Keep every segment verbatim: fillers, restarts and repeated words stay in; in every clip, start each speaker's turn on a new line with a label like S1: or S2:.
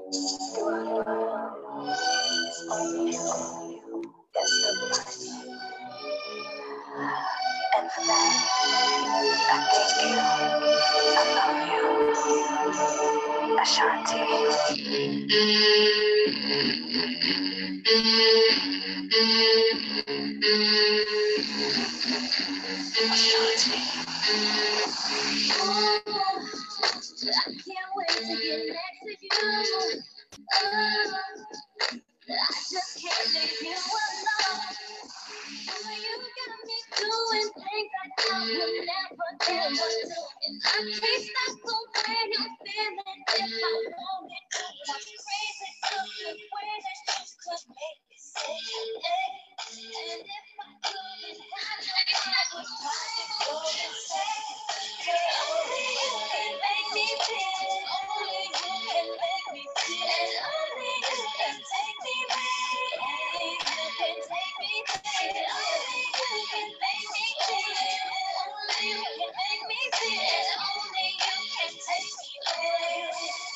S1: You are loved. It's only you that's the price. And for that, I thank you. I love you. Ashanti. Ashanti. Oh, I can't wait to get next to you. Oh, I just can't leave you alone. Oh, you got me doing things that I would never ever do. And I can't stop the way you're feeling if I wanted to. I'm crazy to the way that you could make me say hey. And if I couldn't have it, I would probably go and say, hey, only you can make me feel. Only you can make me feel. And only you can take me back. Only you can take me back. Only you can make me feel. Only you can make me feel. Only you can take me back.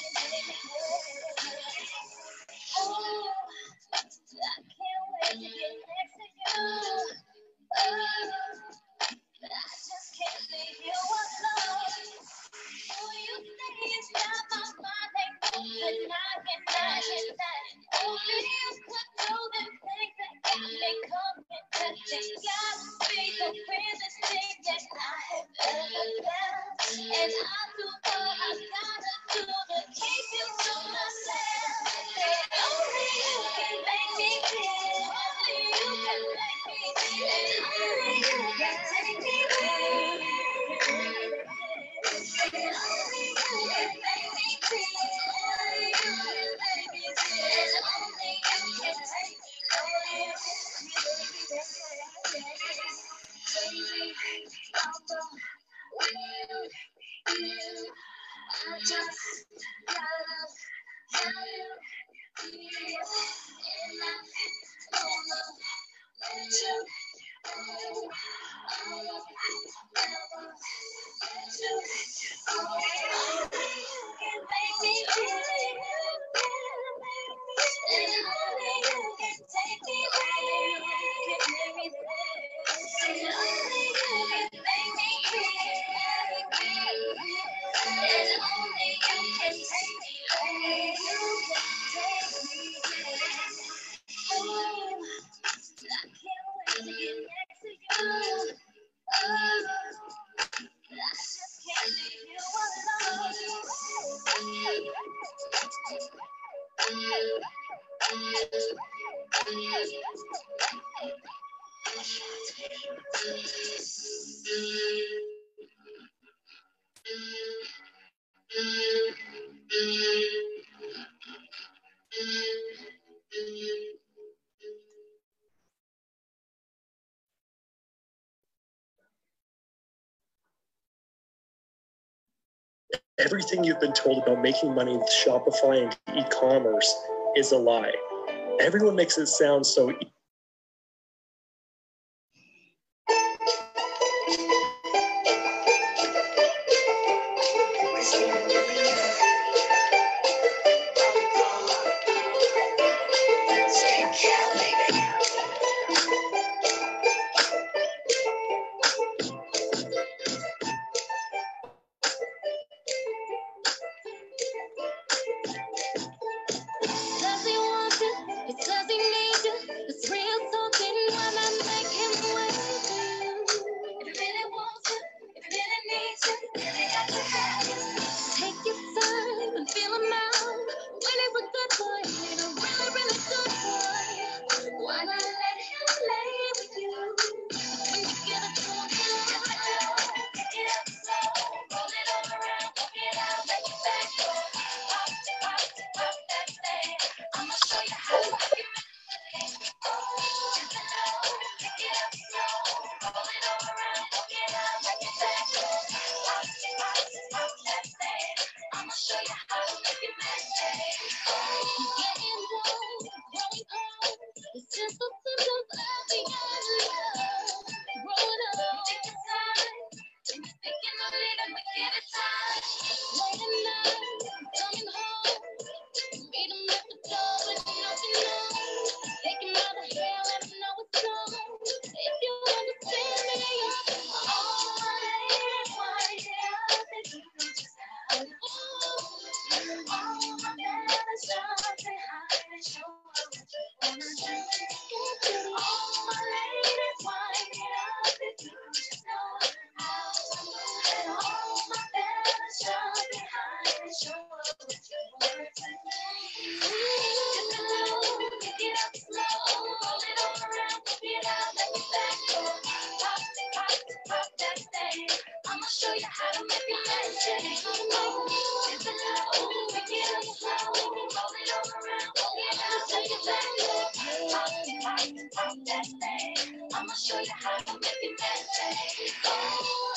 S1: Oh, I can't wait to get next to you. Oh, I just can't leave you alone. Oh, you say it's not my fault, they don't deny it, deny it, deny it. Only you could do the things that got me coming back. They gotta be the weirdest thing that I have ever felt. And I do what I gotta do to keep you to myself. Say, only you can make me feel. Only you can make me feel. And only you can take me back. Say, only you can make me feel. Only you can make me feel. And only you can take me back. Baby, I'm the with you. I just gotta have you here. And I don't know what you do. I won't never let you go. Only you can make me feel it. And only you can take me away. Can make me there. And only you can make me feel. And only you can take me away. You can take me there. Oh, I can't wait to get next to you. Oh, I just can't leave you alone.
S2: Everything you've been told about making money with Shopify and e-commerce is a lie. Everyone makes it sound so easy.
S1: pop that thing. I'ma show you how to make it magic. Dip it low, pick it up slow, roll it all around, pull it out, take it back. Pop, pop, pop that thing. I'ma show you how to make it magic. Oh.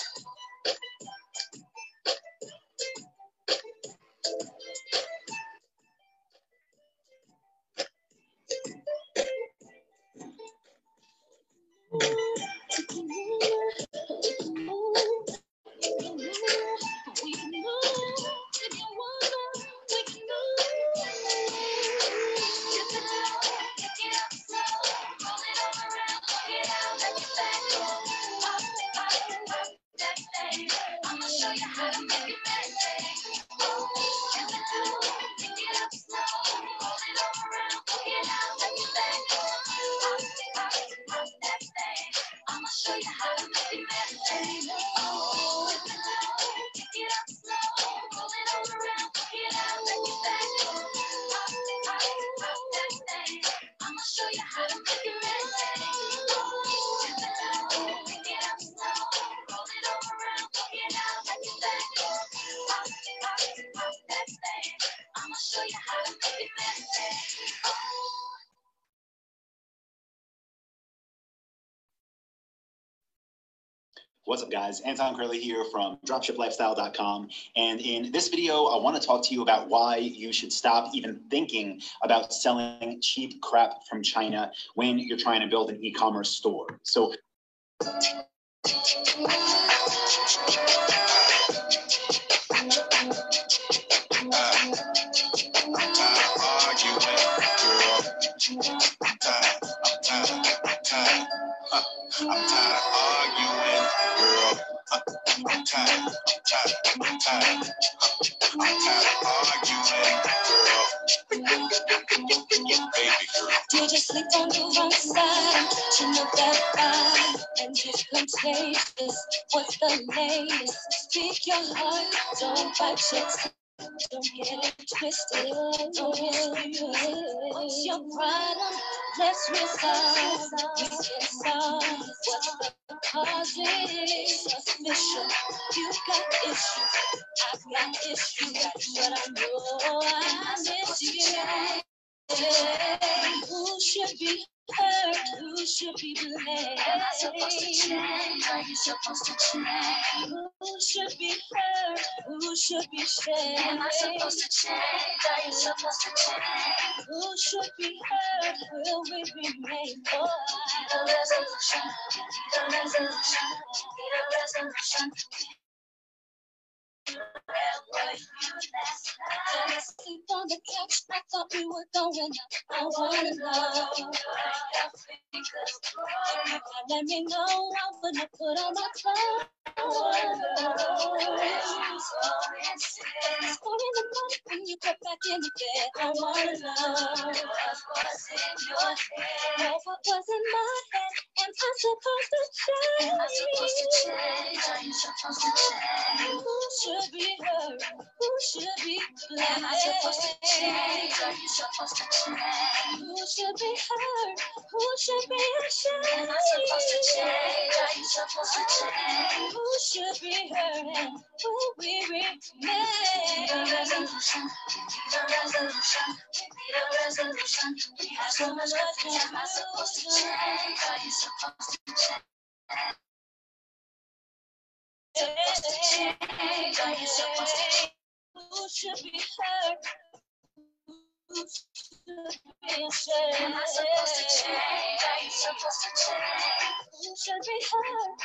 S3: What's up, guys? Anton Curley here from dropship lifestyle dot com. And in this video, I want to talk to you about why you should stop even thinking about selling cheap crap from China when you're trying to build an e-commerce store. So I'm tired of arguing, girl. I'm tired, I'm tired, I'm tired. I'm tired of arguing, girl. Baby girl.
S1: Did you sleep on the wrong side? You know that vibe and just contagious. What's the latest? Speak your heart, don't bite your tongue. Don't get it twisted, don't get it twisted. What's your problem? Let's resolve. We can solve. What's the cause is suspicion. You got issues, I've got issues. That's what I know. I miss you. Who should be hurt? Who should be blamed? Am I supposed to change? Are you supposed to change? Who should be hurt? Who should be shamed? Am I supposed to change? Are you supposed to change? Who should be hurt? Will we remain? Oh, need a resolution. Need a resolution. Need a resolution. Where were you last night? Did I sleep on the couch? I thought we were going out. I wanna know. You can let me know. I wanna put on my clothes. I wanna know. It's four in the morning when you get back in the bed. I wanna know what was in your head. Know what was in my head. Am I supposed to change? Am I supposed to change? Are you supposed to change? Who should be hurt? Who should be blamed? Am I supposed to change? Are you supposed to change? Who should be hurt? Who should be ashamed? Am I supposed to change? Are you supposed to change? Who should be hurt? And will we remain? Need a resolution. Need a resolution. Need a resolution. We have so much conflict. Am I supposed to change? Are you supposed to change? Supposed to change? Are you supposed to change? Who should be hurt? Who should be ashamed? Am I supposed to change? Are you supposed to change? Who should be hurt?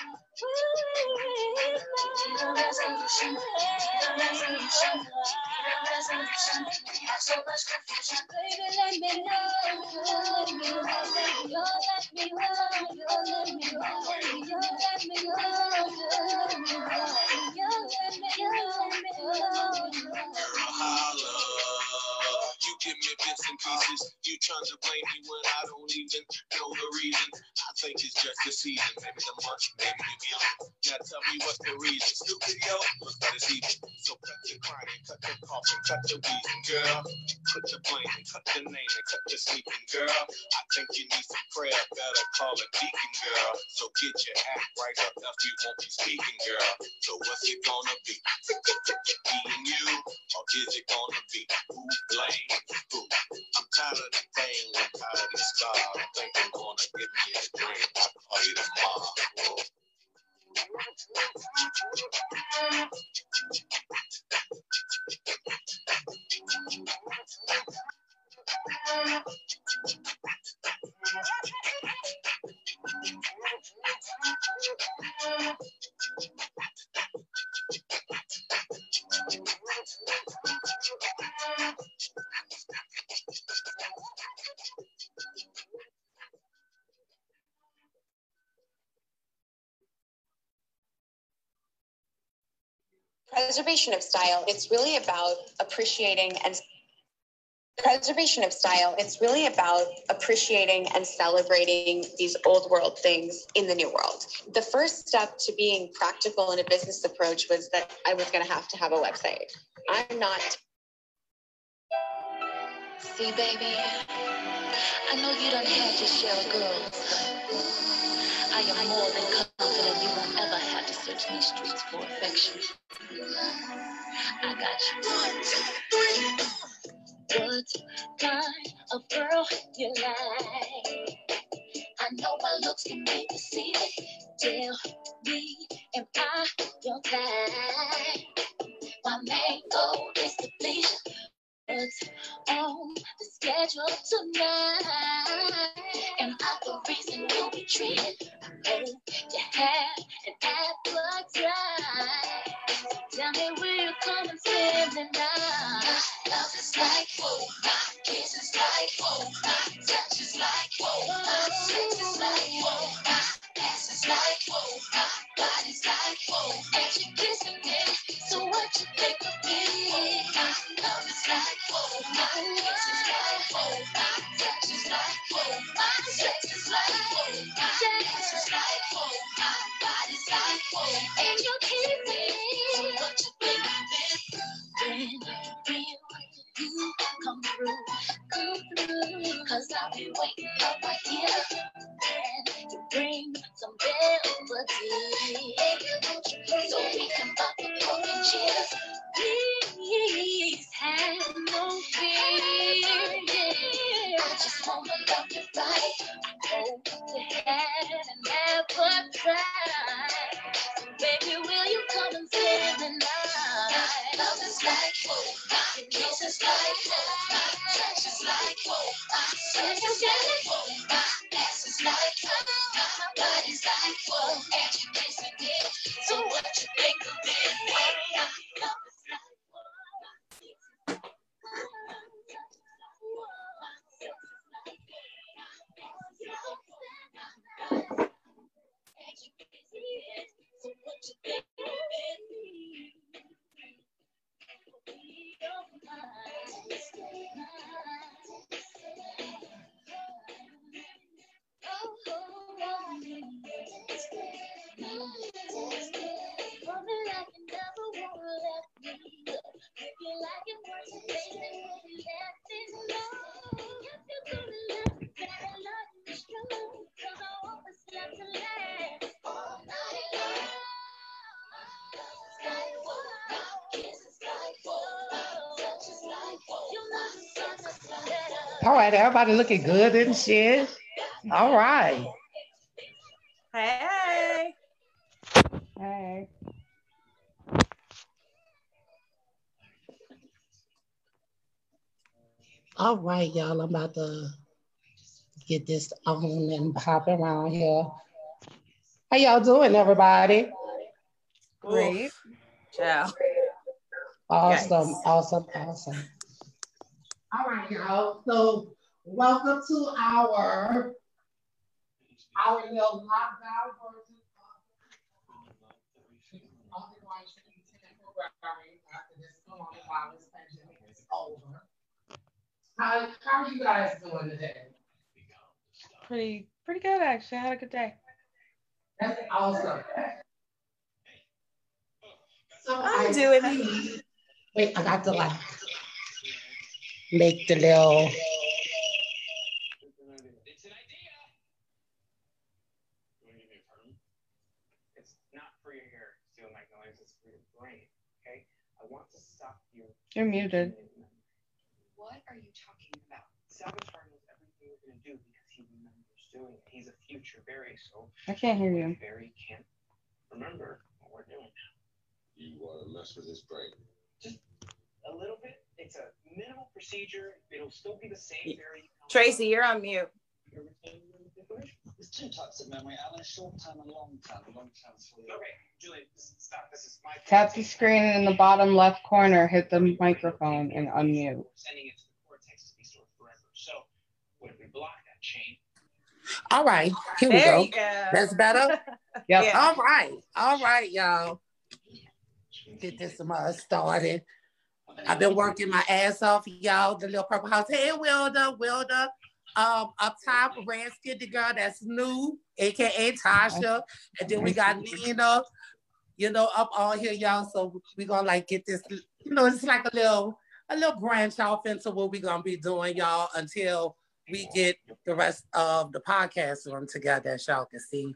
S1: Need a resolution. Need a resolution. Need a resolution. We have so much confusion. Baby, let me know. You let me know. You let me know. You let me know. You let me know. You let me know. You let me know.
S4: Holla. You give me bits and pieces. You trying to blame me when I don't even know the reason. I think it's just the season. Maybe the month, maybe the million. Now tell me what's the reason. Stupid, yo, but it's even. So cut your crying, cut your coughing, cut your wheezing, girl. Put your blaming, cut your name, and cut your sleeping, girl. I think you need some prayer, better call a deacon, girl. So get your act right up, else you won't be speaking, girl. So what's it gonna be? Me and you, or is it gonna be who blame who? I'm tired of the pain, I'm tired of the scar. I think I'm gonna get me a drink. I'll call you tomorrow.
S5: Preservation of style, it's really about appreciating and preservation of style, it's really about appreciating and celebrating these old world things in the new world. The first step to being practical in a business approach was that I was going to have to have a website. I'm not.
S6: See, baby, I know you don't have your share of girls. I am more than confident you won't ever have to search these streets for affection. I got you. What kind of girl you like? I know my looks can make you see it. Tell me, am I your type? My main goal is to please. What's on the schedule tonight? Am I the reason you'll be treated? I hope you have an appetite. Tell me where you come and spend the night. My love is like, whoa, my kiss is like, whoa, my touch is like, whoa, my sex is like, whoa, my ass is like, whoa, my body's like, whoa, and you kissing me, so what you think of me? My love is like, whoa, my kiss is like, whoa, my touch is like, whoa, my sex is like, whoa, my ass is like, whoa, my body's like, whoa, and you kissing me, so what you think of it? When will you come through, come through, cause I'll be waiting up right here, and you bring some melody, so we can pop the broken chairs. Please have no fear, yeah. I just wanna love you right, hope you had an appetite. Baby, will you come and spend the night? Love is like, whoa, my kiss is like, whoa, my touch is like, whoa, my sex is like, whoa, my ass is like, whoa, my body's like, whoa, and you kissing me, so what you think of it? My love is like, whoa, my kiss is like, whoa, my touch is like, whoa, my sex is like, whoa, my ass is like, whoa, and you kissing me, so what you think of it?
S7: All right, everybody looking good and shit. All right.
S8: Hey.
S7: Hey. All right, y'all. I'm about to get this on and pop around here. How y'all doing, everybody?
S8: Great. Ciao.
S7: Awesome,
S8: Yikes.
S7: awesome, awesome. All right, y'all. So welcome to our our little lockdown version of the Washington temporary after this coronavirus pandemic is over. How, how are you guys doing today?
S8: Pretty pretty good actually. I had a good day.
S7: That's awesome.
S8: you doing?
S7: Wait, I got to like make the little.
S9: It's an idea. You want to give me a perm? It's not for your hair, Steel Magnolias. It's for your brain. Okay? I want to stop you.
S8: You're muted.
S5: What are you talking about?
S9: Saboteur knows everything you're going to do because he remembers doing it. He's a future Barry, so
S8: I can't hear you.
S9: Barry can't remember what we're doing now.
S10: You want to mess with his brain?
S9: Just a little bit. It's a minimal procedure. It'll still be the same Barry.
S8: Tracy, you're on mute.
S11: There's two types of memory, Alan, short term and long term. Long term for you.
S9: Okay, Julie, stop. This is my
S8: Tap the screen in the bottom left corner, hit the microphone, and unmute.
S9: Sending it to the cortex to be stored forever. So, what if we block that chain?
S7: All right, here we
S8: There
S7: go.
S8: you go.
S7: That's better.
S8: Yep.
S7: Yeah. All right, all right, y'all. Get this uh, started. I've been working my ass off, y'all. The little purple house. Hey, Wilda, Wilda. Um, up top, Red Skitty girl, that's new, aka Tasha. And then we got Nina, you know, up all here, y'all. So we're gonna like get this, you know, it's like a little, a little branch off into what we're gonna be doing, y'all, until we get the rest of the podcast room together, as y'all can see.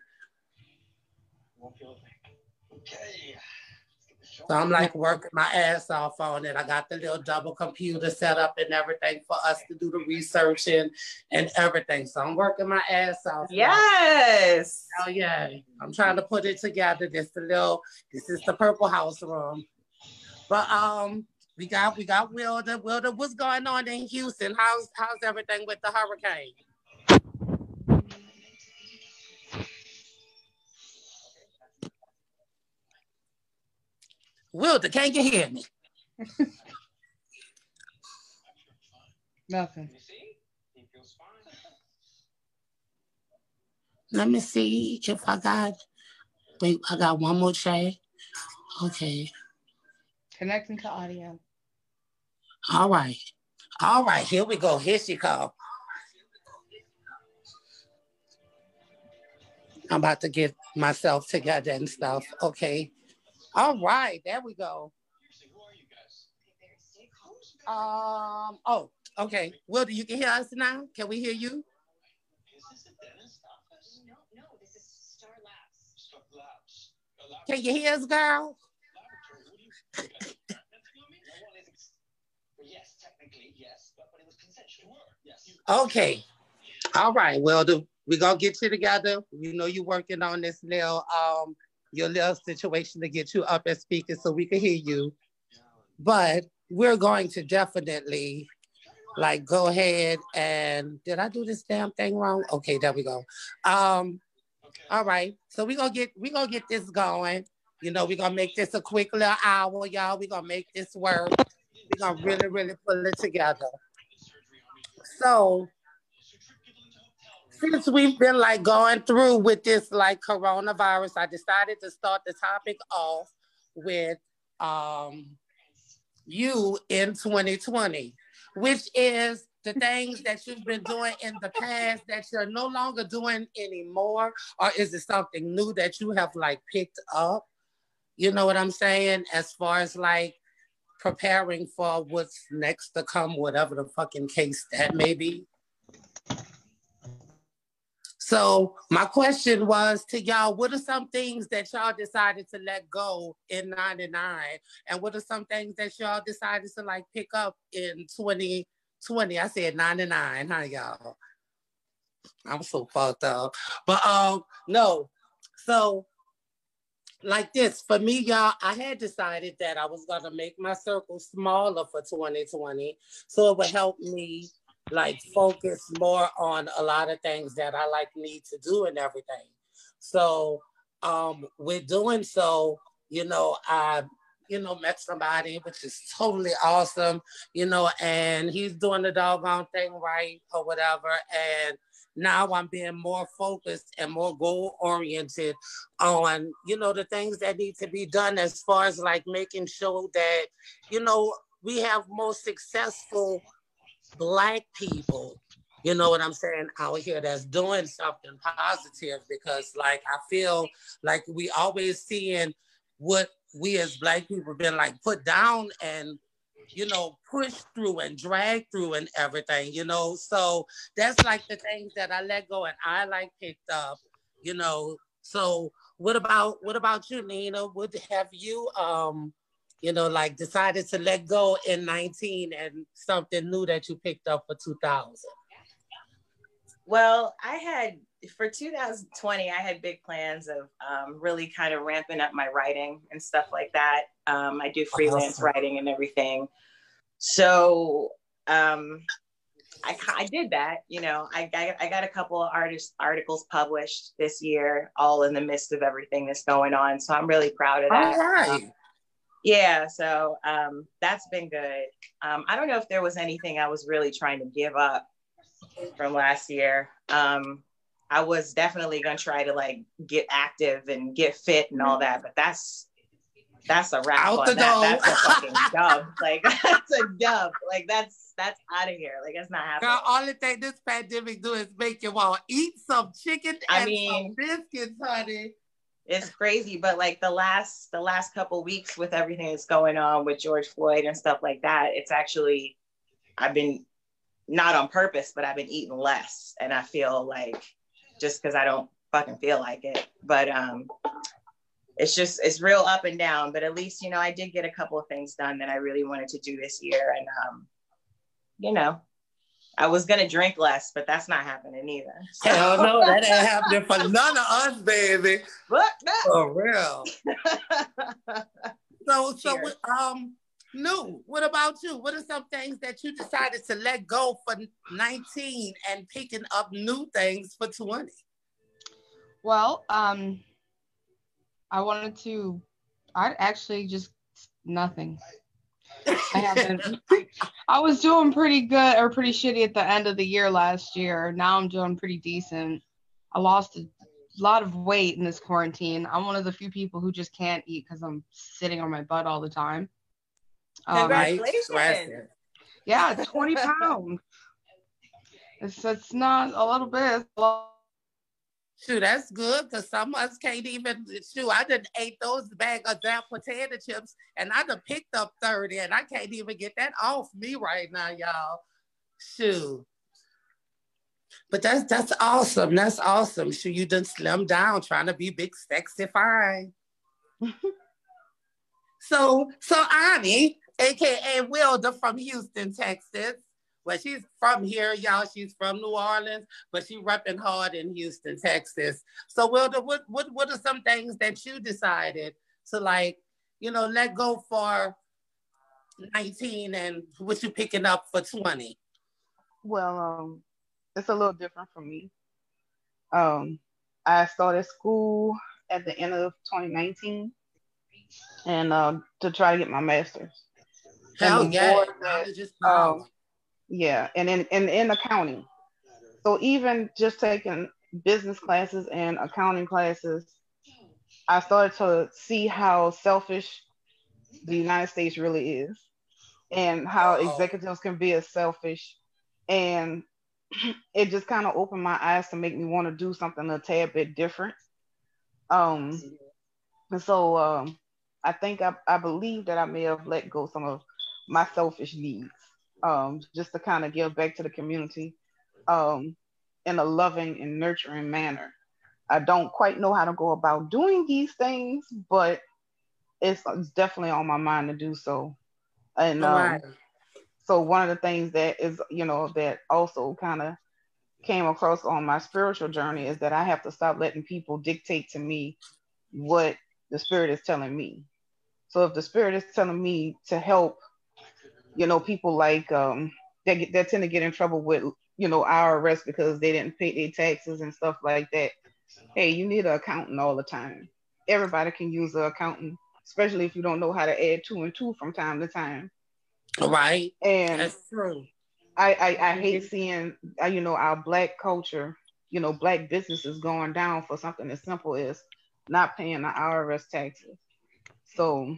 S11: Okay.
S7: So I'm like working my ass off on it. I got the little double computer set up and everything for us to do the research and, and everything. So I'm working my ass off.
S8: Yes.
S7: Oh yeah. I'm trying to put it together. This the little, this is the purple house room. But um we got we got Wilda. Wilda, what's going on in Houston? How's how's everything with the hurricane? Wilda, can you hear me?
S8: Nothing.
S7: Let me see if I got, wait, I got one more chat. Okay.
S8: Connecting to audio.
S7: All right. All right, here we go. Here she comes. I'm about to get myself together and stuff. Okay. All right, there we go. Um. Oh, okay. Wilda, you can hear us now? Can we hear you?
S5: No, no, this is Star Labs.
S11: Star Labs.
S7: Can you hear us, girl?
S11: Yes, technically, yes, but, but it was consensual. Yes.
S7: Okay. All right. Well, the, we're gonna get you together. You know you're working on this little um your little situation to get you up as speaker so we can hear you. But we're going to definitely like go ahead and did I do this damn thing wrong? Okay, there we go. Um, all right. So we're gonna get we're gonna get this going. You know, we're gonna make this a quick little hour, y'all. We're gonna make this work. We're gonna really, really pull it together. So since we've been like going through with this like coronavirus, I decided to start the topic off with um, you in twenty twenty, which is the things that you've been doing in the past that you're no longer doing anymore, or is it something new that you have like picked up? You know what I'm saying? As far as like preparing for what's next to come, whatever the fucking case that may be. So my question was to y'all, what are some things that y'all decided to let go in ninety-nine? And what are some things that y'all decided to like pick up in twenty twenty? I said ninety-nine, huh, y'all? I'm so fucked up. But um, no, so like this, for me, y'all, I had decided that I was gonna make my circle smaller for twenty twenty. So it would help me like focus more on a lot of things that I like need to do and everything. So um, with doing so, you know, I, you know, met somebody, which is totally awesome, you know, and he's doing the doggone thing right or whatever. And now I'm being more focused and more goal oriented on, you know, the things that need to be done as far as like making sure that, you know, we have more successful Black people, you know what I'm saying, out here that's doing something positive, because like I feel like we always seeing what we as Black people been like put down and, you know, pushed through and dragged through and everything, you know. So that's like the things that I let go and I like picked up, you know. So what about what about you, Nina? Would have you um, you know, like decided to let go in nineteen and something new that you picked up for two thousand?
S12: Well, I had for two thousand twenty, I had big plans of um, really kind of ramping up my writing and stuff like that. Um, I do freelance
S7: Awesome.
S12: writing and everything. So um, I, I did that, you know, I, I, I got a couple of artist articles published this year, all in the midst of everything that's going on. So I'm really proud of that.
S7: All right.
S12: Um, yeah, so um, that's been good. Um, I don't know if there was anything I was really trying to give up from last year. Um, I was definitely gonna try to like get active and get fit and all that, but that's that's a wrap
S7: Out
S12: on
S7: the
S12: that.
S7: door.
S12: That's a fucking dub. Like that's a dub. Like that's that's out of here. Like that's not happening.
S7: Girl, all the thing this pandemic do is make you want to eat some chicken
S12: I
S7: and
S12: mean,
S7: some biscuits, honey.
S12: It's crazy, but like the last the last couple weeks with everything that's going on with George Floyd and stuff like that, it's actually I've been not on purpose, but I've been eating less, and I feel like just because I don't fucking feel like it, but um, it's just it's real up and down. But at least you know I did get a couple of things done that I really wanted to do this year, and um, you know. I was gonna drink less, but that's not happening either. So.
S7: Hell no, that ain't happening for none of us, baby.
S12: What? No.
S7: For real. so, so what, um, no. What about you? What are some things that you decided to let go for nineteen and picking up new things for twenty?
S8: Well, um, I wanted to. I actually just nothing. I haven't. I was doing pretty good or pretty shitty at the end of the year last year. Now I'm doing pretty decent. I lost a lot of weight in this quarantine. I'm one of the few people who just can't eat because I'm sitting on my butt all the time. Um,
S12: Congratulations.
S8: Yeah, twenty pounds. It's it's not a little bit. It's a lot.
S7: Shoot, that's good because some of us can't even, shoot, I done ate those bag of damn potato chips and I done picked up thirty and I can't even get that off me right now, y'all. Shoot. But that's that's awesome. That's awesome. Shoot, you done slim down trying to be big, sexy, fine. so, so Ani, A K A Wilda from Houston, Texas. Well, she's from here, y'all. She's from New Orleans, but she repping hard in Houston, Texas. So, Wilda, what, what, what are some things that you decided to, like, you know, let go for nineteen and what you picking up for twenty?
S8: Well, um, it's a little different for me. Um, I started school at the end of twenty nineteen and uh, to try to get my master's.
S7: Hell yeah.
S8: That, um, yeah, and in, in, in accounting. So even just taking business classes and accounting classes, I started to see how selfish the United States really is and how
S7: Oh.
S8: executives can be as selfish. And it just kind of opened my eyes to make me want to do something a tad bit different. Um, and so um, I think I, I believe that I may have let go some of my selfish needs, um, just to kind of give back to the community um, in a loving and nurturing manner. I don't quite know how to go about doing these things, but it's, it's definitely on my mind to do so. And um,
S7: Right.
S8: so one of the things that is, you know, that also kind of came across on my spiritual journey is that I have to stop letting people dictate to me what the spirit is telling me. So if the spirit is telling me to help, you know, people like um, that, get, that tend to get in trouble with, you know, I R S because they didn't pay their taxes and stuff like that. Hey, you need an accountant all the time. Everybody can use an accountant, especially if you don't know how to add two and two from time to time.
S7: Right.
S8: And
S7: that's true.
S8: I, I, I hate seeing, uh, you know, our Black culture, you know, Black businesses going down for something as simple as not paying the I R S taxes. So,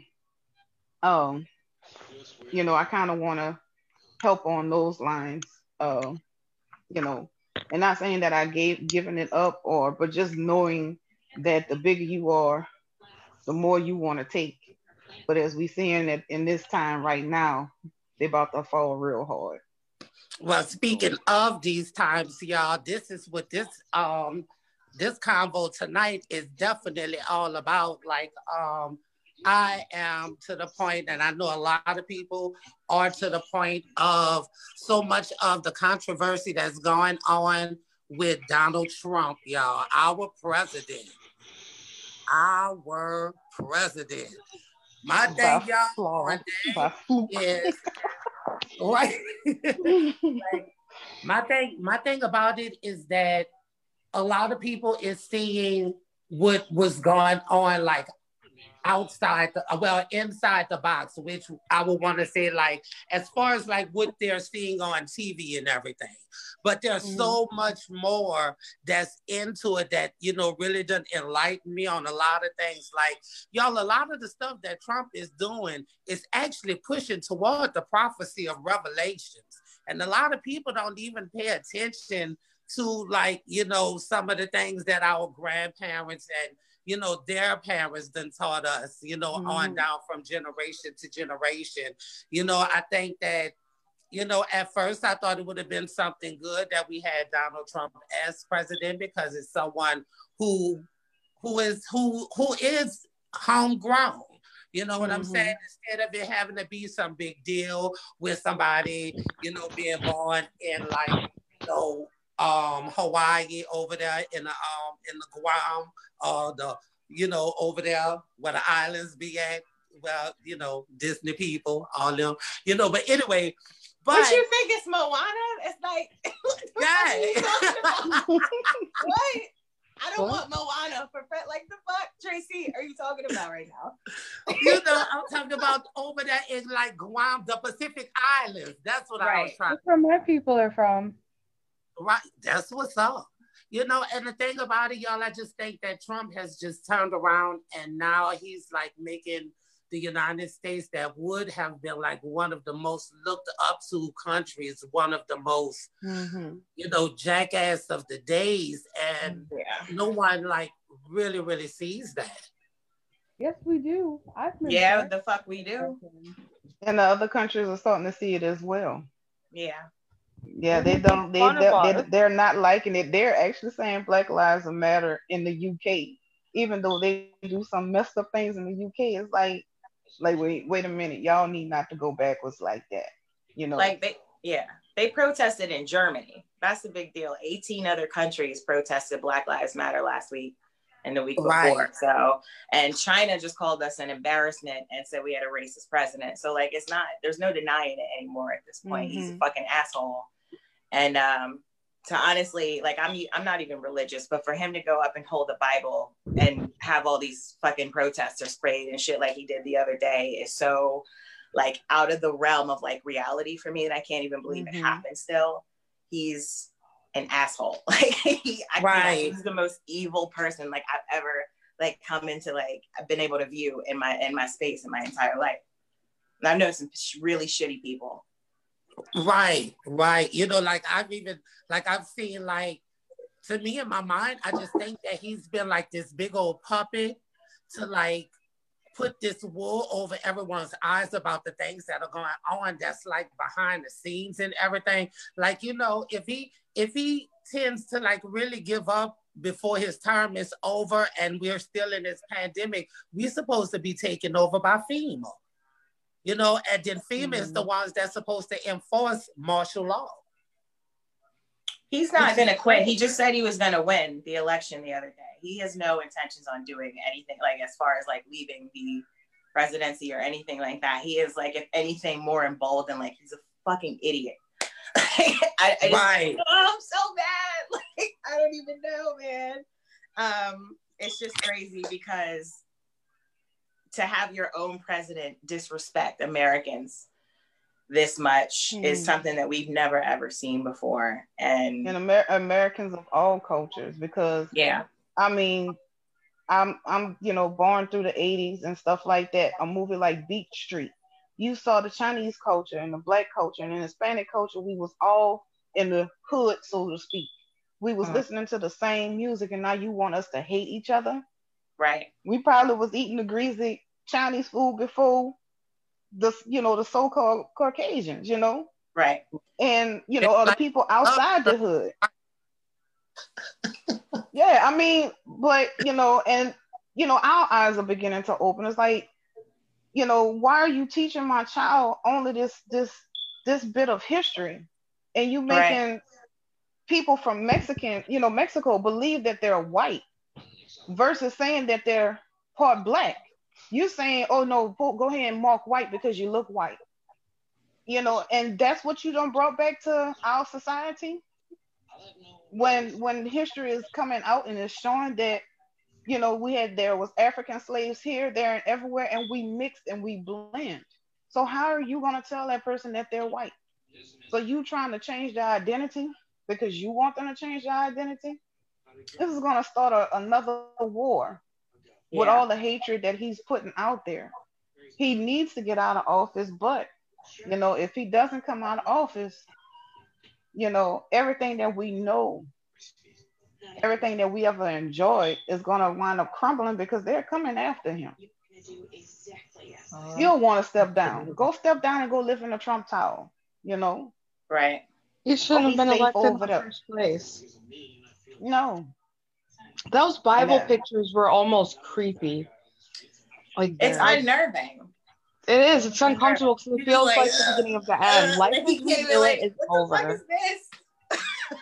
S8: um, you know, I kind of want to help on those lines, uh, you know, and not saying that I gave giving it up or, but just knowing that the bigger you are, the more you want to take. But as we seeing it in this time right now, they about to fall real hard.
S7: Well, speaking of these times, y'all, this is what this um this convo tonight is definitely all about. Like, um, I am to the point, and I know a lot of people are to the point of so much of the controversy that's going on with Donald Trump, y'all, our president. Our president. My thing, y'all, for that is like, like my thing. My thing about it is that a lot of people is seeing what was going on, like outside the well, inside the box, which I would want to say, like, as far as like what they're seeing on T V and everything. But there's mm-hmm. so much more that's into it that, you know, really doesn't enlighten me on a lot of things. Like, y'all, a lot of the stuff that Trump is doing is actually pushing toward the prophecy of Revelations. And a lot of people don't even pay attention to, like, you know, some of the things that our grandparents and, you know, their parents done taught us, you know, mm-hmm. on down from generation to generation. You know, I think that, you know, at first I thought it would have been something good that we had Donald Trump as president, because it's someone who who is who who is homegrown. You know what mm-hmm. I'm saying? Instead of it having to be some big deal with somebody, you know, being born in, like, you know, um Hawaii over there in the um in the Guam, or the, you know, over there where the islands be at. Well, you know, Disney people, all them, you know, but anyway. But
S12: what you think it's Moana? It's like,
S7: yeah.
S12: What? I don't what? want Moana for like the fuck, Tracy. Are you talking about right now?
S7: You know, I'm talking about over there in like Guam, the Pacific Islands. That's what right. I was trying.
S13: That's where my people are from.
S7: Right, that's what's up. You know, and the thing about it, y'all, I just think that Trump has just turned around, and now he's like making the United States, that would have been like one of the most looked up to countries, one of the most, mm-hmm. you know, jackass of the days. And yeah. no one like really, really sees that.
S13: Yes, we do. I
S12: yeah, that. the fuck we do.
S8: And the other countries are starting to see it as well.
S12: Yeah.
S8: Yeah, they don't, they, they, they, they're not liking it. They're actually saying Black Lives Matter in the U K, even though they do some messed up things in the U K. It's like, like, wait, wait a minute, y'all need not to go backwards like that, you know?
S12: Like, they, yeah, they protested in Germany. That's the big deal. eighteen other countries protested Black Lives Matter last week and the week
S7: right.
S12: before. So, and China just called us an embarrassment and said we had a racist president. So, like, it's not, there's no denying it anymore at this point. Mm-hmm. He's a fucking asshole. And um, to honestly, like, I'm I'm not even religious, but for him to go up and hold the Bible and have all these fucking protesters sprayed and shit like he did the other day is so, like, out of the realm of, like, reality for me, and I can't even believe mm-hmm. it happened still. He's an asshole. Like, he, I
S7: right.
S12: he's the most evil person, like, I've ever, like, come into, like, I've been able to view in my in my space in my entire life. And I've known some sh- really shitty people.
S7: Right, right. You know, like I've even, like I've seen, like, to me in my mind, I just think that he's been like this big old puppet to, like, put this wool over everyone's eyes about the things that are going on that's, like, behind the scenes and everything. Like, you know, if he, if he tends to, like, really give up before his term is over and we're still in this pandemic, we're supposed to be taken over by FEMA. You know, and then FEMA mm-hmm. is the ones that's supposed to enforce martial law.
S12: He's not going to quit. He just said he was going to win the election the other day. He has no intentions on doing anything, like, as far as, like, leaving the presidency or anything like that. He is, like, if anything, more emboldened. Like, he's a fucking idiot. I, I just,
S7: right.
S12: Oh, I'm so bad. Like, I don't even know, man. Um, it's just crazy because to have your own president disrespect Americans this much mm. is something that we've never ever seen before. And,
S8: and Amer- Americans of all cultures, because
S12: yeah,
S8: I mean, I'm I'm you know born through the eighties and stuff like that. A movie like Beat Street, you saw the Chinese culture and the Black culture and the Hispanic culture. We was all in the hood, so to speak. We was uh-huh. listening to the same music, and now you want us to hate each other?
S12: Right.
S8: We probably was eating the greasy Chinese food before the, you know, the so-called Caucasians, you know,
S12: right?
S8: And you know, other people outside the hood. Yeah, I mean, but you know, and you know, our eyes are beginning to open. It's like, you know, why are you teaching my child only this this this bit of history, and you making right. people from Mexican, you know, Mexico believe that they're white versus saying that they're part black. You saying, oh no, go ahead and mark white because you look white. You know, and that's what you done brought back to our society. When when history is coming out and it's showing that, you know, we had, there was African slaves here, there, and everywhere, and we mixed and we blend. So how are you going to tell that person that they're white? So you trying to change their identity because you want them to change their identity? This is going to start a, another war yeah. with all the hatred that he's putting out there. He needs to get out of office, but, you know, if he doesn't come out of office, you know, everything that we know, everything that we ever enjoyed is going to wind up crumbling because they're coming after him. Um, You'll want to step down. Go step down and go live in a Trump Tower, you know?
S12: Right.
S14: He shouldn't have been elected in the first place.
S8: No.
S14: Those Bible yeah. pictures were almost creepy. Like
S12: it's like, unnerving.
S14: It is. It's uncomfortable because it feels like, like the beginning of the end. Uh, Life as we know it is over.
S12: Is this?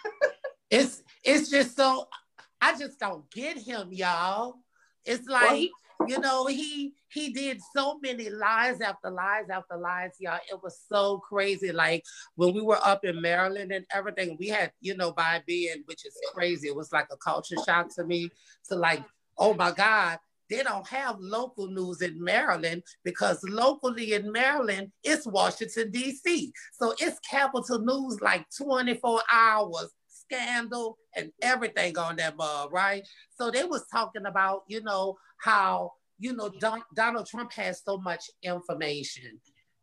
S7: it's it's just so I just don't get him, y'all. It's like, well, he, you know, he he did so many lies after lies after lies, y'all. It was so crazy. Like when we were up in Maryland and everything, we had, you know, by being, which is crazy. It was like a culture shock to me to like, oh my God. They don't have local news in Maryland because locally in Maryland, it's Washington, D C. So it's Capital News like twenty-four hours, scandal and everything on that mug, right? So they was talking about, you know, how, you know, Don- Donald Trump has so much information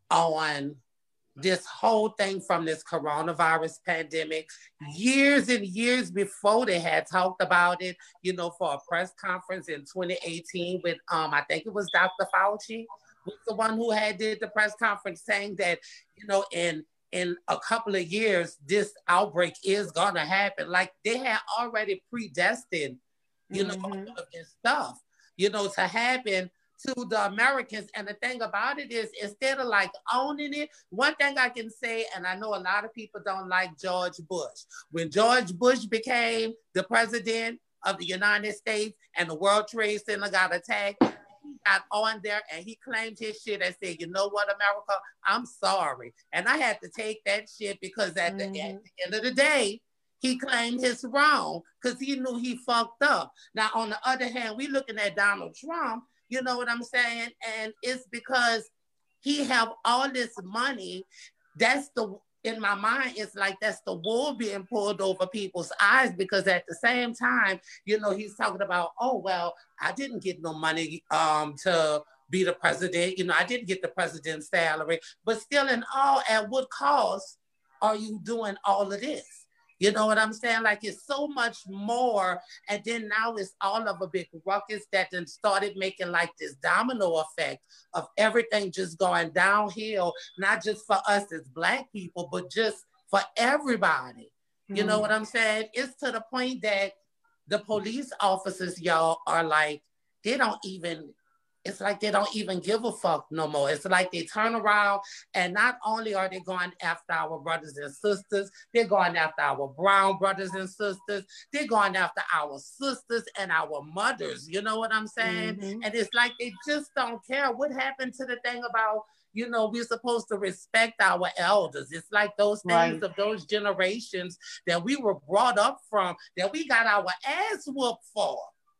S7: on this whole thing from this coronavirus pandemic years and years before they had talked about it, you know, for a press conference in twenty eighteen with, um, I think it was Doctor Fauci was the one who had did the press conference saying that, you know, in, in a couple of years, this outbreak is going to happen. Like they had already predestined, you know, mm-hmm. all of this stuff, you know, to happen to the Americans. And the thing about it is, instead of like owning it, one thing I can say, and I know a lot of people don't like George Bush. When George Bush became the president of the United States and the World Trade Center got attacked, he got on there and he claimed his shit and said, you know what, America, I'm sorry. And I had to take that shit because at, mm-hmm. the, at the end of the day, he claimed his wrong because he knew he fucked up. Now, on the other hand, we looking at Donald Trump, you know what I'm saying? And it's because he have all this money. That's the, in my mind, it's like that's the wool being pulled over people's eyes because at the same time, you know, he's talking about, oh, well, I didn't get no money um, to be the president. You know, I didn't get the president's salary, but still in all, at what cost are you doing all of this? You know what I'm saying? Like it's so much more. And then now it's all of a big ruckus that then started making like this domino effect of everything just going downhill, not just for us as Black people, but just for everybody. Mm-hmm. You know what I'm saying? It's to the point that the police officers, y'all, are like, they don't even, it's like they don't even give a fuck no more. It's like they turn around and not only are they going after our brothers and sisters, they're going after our brown brothers and sisters. They're going after our sisters and our mothers. You know what I'm saying? Mm-hmm. And it's like they just don't care. What happened to the thing about, you know, we're supposed to respect our elders. It's like those things right. of those generations that we were brought up from, that we got our ass whooped for.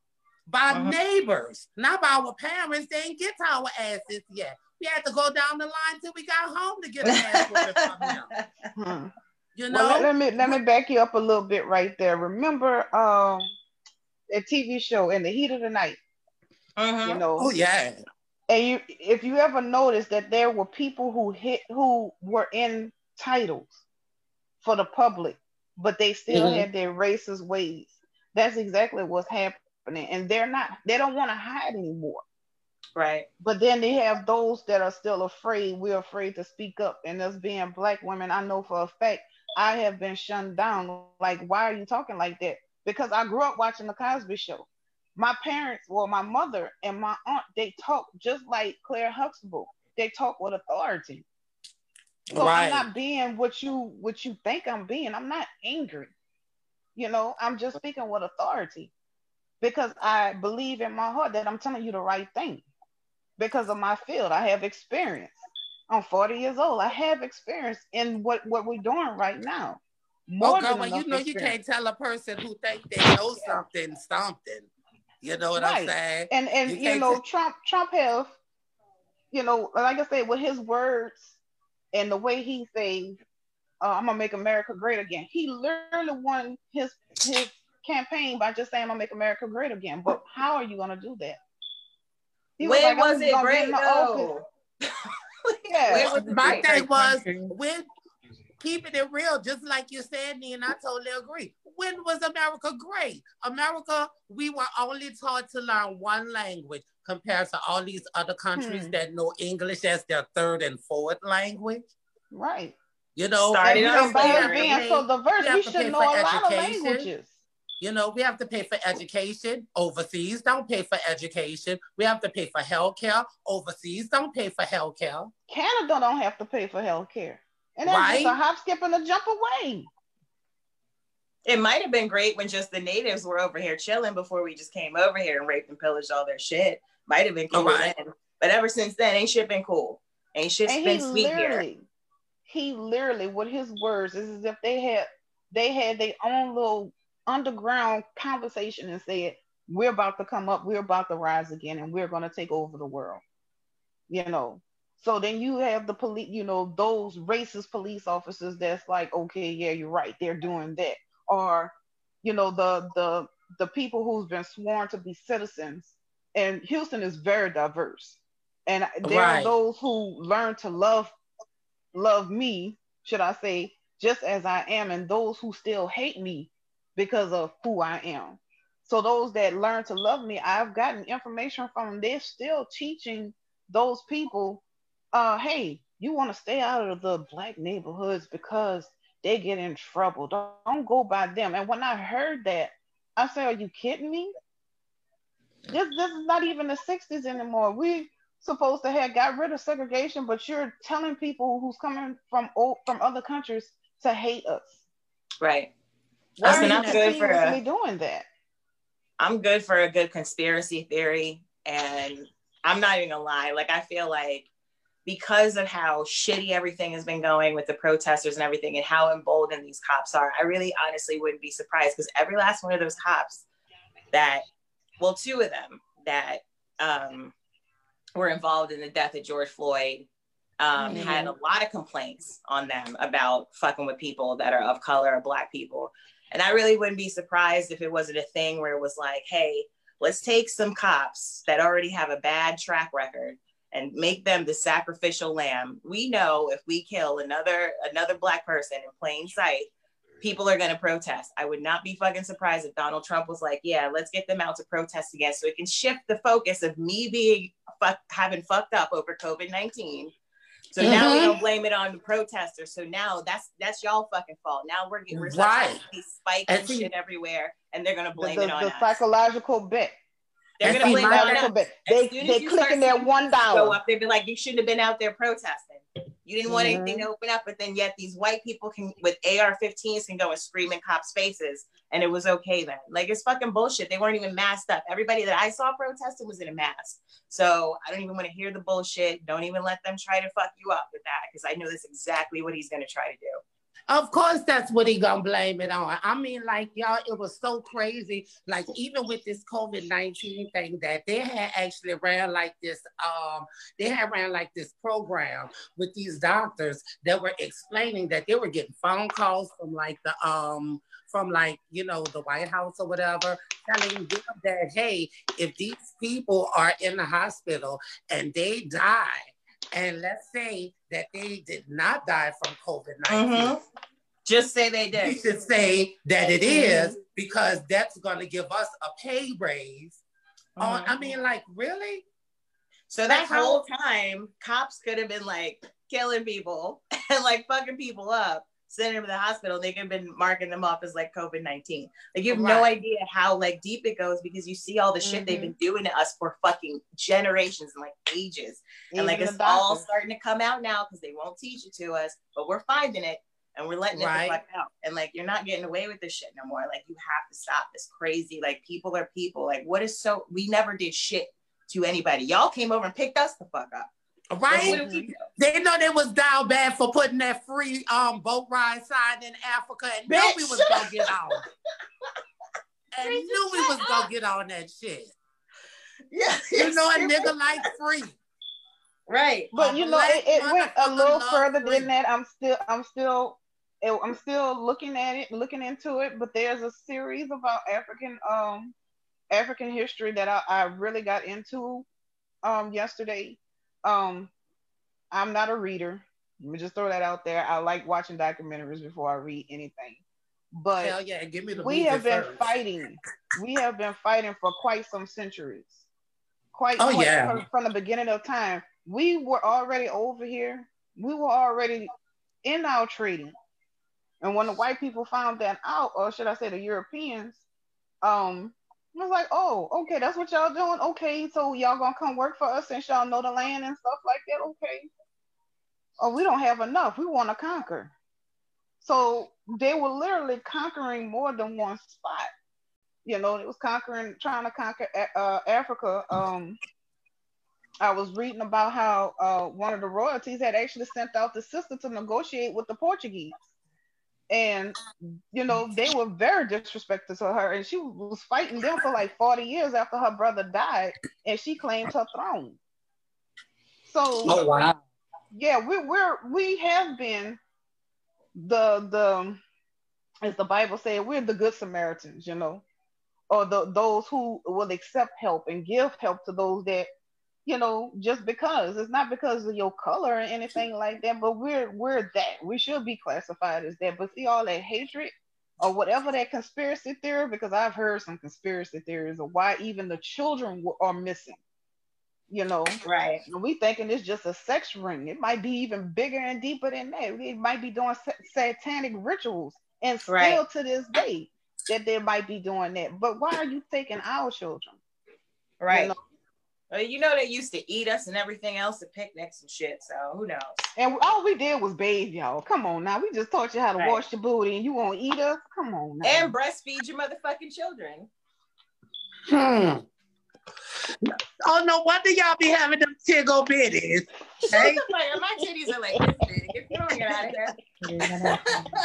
S7: By uh-huh. neighbors, not by our parents. They ain't get to our asses yet. We had to go down the line till we got home to get an ass whooping from them.
S8: Hmm.
S7: You know.
S8: Well, let, let me let me back you up a little bit right there. Remember, um, a T V show In the Heat of the Night.
S12: Uh-huh.
S8: You know.
S7: Oh yeah.
S8: And you, if you ever noticed that there were people who hit who were in titles for the public, but they still mm-hmm. had their racist ways. That's exactly what's happening. And they're not, they don't want to hide anymore.
S12: Right.
S8: But then they have those that are still afraid. We're afraid to speak up. And us being black women, I know for a fact I have been shunned down. Like, why are you talking like that? Because I grew up watching the Cosby Show. My parents, well, my mother and my aunt, they talk just like Claire Huxtable. They talk with authority. So
S7: Right.
S8: I'm not being what you what you think I'm being. I'm not angry. You know, I'm just speaking with authority because I believe in my heart that I'm telling you the right thing. Because of my field, I have experience. I'm forty years old. I have experience in what, what we're doing right now. More
S7: Oh, girl,
S8: than
S7: well, you
S8: enough
S7: know you
S8: experience.
S7: can't tell a person who think they know something, something. You know what I'm
S8: Right.
S7: saying?
S8: And and
S7: You
S8: you,
S7: can't
S8: know,
S7: t-
S8: Trump Trump have, you know, like I said, with his words and the way he says, uh, I'm gonna make America great again. He literally won his his campaign by just saying I'm gonna make America great again. But how are you gonna do that? He was
S12: When
S8: like,
S12: was
S8: I'm
S12: it
S8: gonna get
S12: great
S8: in the
S12: though?
S8: office. Yeah.
S12: When was it
S7: My
S12: great?
S7: thing was when keeping it real, just like you said, Nia, and I totally agree. When was America great? America, we were only taught to learn one language compared to all these other countries
S8: Hmm.
S7: that know English as their third and fourth language.
S8: Right.
S7: You know,
S12: Started
S8: And,
S12: on
S8: and by
S7: we
S8: us
S7: have to
S12: slavery.
S8: being
S7: pay,
S8: so diverse,
S7: we
S8: we
S7: have to
S8: should
S7: pay
S8: know
S7: for
S8: a lot of
S7: education.
S8: languages.
S7: You know, we have to pay for education. Overseas don't pay for education. We have to pay for healthcare. Overseas don't pay for healthcare.
S8: Canada don't have to pay for health care. And that's just a
S7: Right?
S8: hop, skip, and a jump away.
S12: It might have been great when just the natives were over here chilling before we just came over here and raped and pillaged all their shit. Might have been cool
S7: Right.
S12: then. But ever since then, ain't shit been cool. Ain't shit
S8: And
S12: been
S8: he
S12: sweet here.
S8: literally, he literally, with his words, is as if they had they had their own little underground conversation and said, we're about to come up, we're about to rise again, and we're going to take over the world. You know. So then you have the police, you know, those racist police officers that's like, okay, yeah, you're right, they're doing that. Or, you know, the the the people who's been sworn to be citizens. And Houston is very diverse. And there are
S7: Right.
S8: those who learn to love love me, should I say, just as I am, and those who still hate me because of who I am. So those that learn to love me, I've gotten information from them. They're still teaching those people, uh, hey, you want to stay out of the black neighborhoods because they get in trouble. Don't, don't go by them. And when I heard that, I said, are you kidding me? This this is not even the sixties anymore. We supposed to have got rid of segregation, but you're telling people who's coming from o- from other countries to hate us.
S12: Right.
S8: Why are
S12: Listen,
S8: you
S12: I'm good for
S8: continuously
S12: a,
S8: doing that?
S12: I'm good for a good conspiracy theory. And I'm not even gonna lie. Like, I feel like because of how shitty everything has been going with the protesters and everything and how emboldened these cops are, I really honestly wouldn't be surprised because every last one of those cops that, well, two of them that um, were involved in the death of George Floyd um,
S8: Mhm.
S12: had a lot of complaints on them about fucking with people that are of color or Black people. And I really wouldn't be surprised if it wasn't a thing where it was like, hey, let's take some cops that already have a bad track record and make them the sacrificial lamb. We know if we kill another another Black person in plain sight, people are going to protest. I would not be fucking surprised if Donald Trump was like, yeah, let's get them out to protest again so it can shift the focus of me being fuck, having fucked up over COVID nineteen. So mm-hmm. now we don't blame it on the protesters. So now that's that's y'all fucking fault. Now we're getting we're
S7: Right.
S12: these spikes and shit everywhere, and they're gonna blame
S8: the,
S12: it on
S8: the
S12: us.
S8: psychological bet.
S12: They're
S8: the
S12: gonna blame it on
S8: psychological
S12: us.
S8: bet.
S12: As
S8: They
S12: soon as
S8: they
S12: you
S8: clicking
S12: start
S8: their
S12: seeing
S8: one
S12: cases go
S8: dollar.
S12: up, they'd be like, you shouldn't have been out there protesting. You didn't want
S8: Mhm.
S12: anything to open up, but then yet these white people can with A R fifteens can go and scream in cops' faces, and it was okay then. Like, it's fucking bullshit. They weren't even masked up. Everybody that I saw protesting was in a mask. So I don't even want to hear the bullshit. Don't even let them try to fuck you up with that, because I know that's exactly what he's gonna try to do.
S7: Of course, that's what he gonna blame it on. I mean, like, y'all, it was so crazy. Like, even with this COVID nineteen thing, that they had actually ran like this, um, they had ran like this program with these doctors that were explaining that they were getting phone calls from like the, um, from like, you know, the White House or whatever, telling them that, hey, if these people are in the hospital and they die, and let's say that they did not die from COVID nineteen.
S12: Mm-hmm. Just say they did.
S7: We should say that it is, because that's going to give us a pay raise. Mm-hmm. On, I mean, like, really?
S12: So that whole time, cops could have been like killing people and like fucking people up, sending them to the hospital. They could have been marking them off as like COVID nineteen. Like you have
S7: Right.
S12: no idea how like deep it goes because you see all the shit
S8: Mm-hmm.
S12: they've been doing to us for fucking generations and like ages. And
S8: Even
S12: like
S8: the
S12: it's all
S8: doctors.
S12: starting to come out now because they won't teach it to us, but we're finding it and we're letting
S7: Right.
S12: it the fuck out. And like you're not getting away with this shit no more. Like you have to stop this crazy. Like people are people. Like what is so? We never did shit to anybody. Y'all came over and picked us the fuck up.
S7: Right?
S12: What did we do?
S7: They know they was down bad for putting that free um boat ride sign in Africa and knew we
S12: Bitch.
S7: was gonna get on. And knew we was gonna get on that shit.
S12: Yeah,
S7: You know a nigga like free.
S12: Right.
S8: But
S7: A
S8: you know,
S7: black
S8: it, it went a
S7: motherfucker
S8: little
S7: love
S8: further
S7: free.
S8: than that. I'm still, I'm still, I'm still looking at it, looking into it. But there's a series about African, um, African history that I, I really got into, um, yesterday. Um, I'm not a reader. Let me just throw that out there. I like watching documentaries before I read anything. But
S7: Hell yeah, give me the
S8: we
S7: movie
S8: have been
S7: first.
S8: fighting. We have been fighting for quite some centuries. Quite,
S7: Oh,
S8: quite
S7: yeah.
S8: from, from the beginning of time. We were already over here. We were already in our treaty. And when the white people found that out, or should I say the Europeans, um, it was like, oh, okay, that's what y'all doing? Okay, so y'all gonna come work for us since y'all know the land and stuff like that? Okay. Oh, we don't have enough. We want to conquer. So they were literally conquering more than one spot. You know, it was conquering, trying to conquer uh, Africa. Um, I was reading about how uh, one of the royalties had actually sent out the sister to negotiate with the Portuguese. And, you know, they were very disrespectful to her. And she was fighting them for like forty years after her brother died. And she claimed her throne. So,
S7: Oh wow.
S8: yeah, we, we're, we have been the, the, as the Bible says, we're the good Samaritans, you know, or the, those who will accept help and give help to those that, you know, just because. It's not because of your color or anything like that, but we're we're that. We should be classified as that. But see all that hatred or whatever that conspiracy theory, because I've heard some conspiracy theories of why even the children w- are missing. You know,
S12: right?
S8: And we thinking it's just a sex ring. It might be even bigger and deeper than that. It might be doing sa- satanic rituals, and still
S12: Right.
S8: to this day that they might be doing that. But why are you taking our children?
S12: Right.
S8: You know?
S12: Well, you know they used to eat us and everything else at picnics and shit. So who knows?
S8: And all we did was bathe y'all. Come on now. We just taught you how to
S12: Right.
S8: wash your booty and you won't eat us? Come on now.
S12: And breastfeed your motherfucking children.
S7: Hmm. Oh, no wonder y'all be having them tiggle bitties. Hey?
S12: Like, my titties are like this big. If you don't get out of here.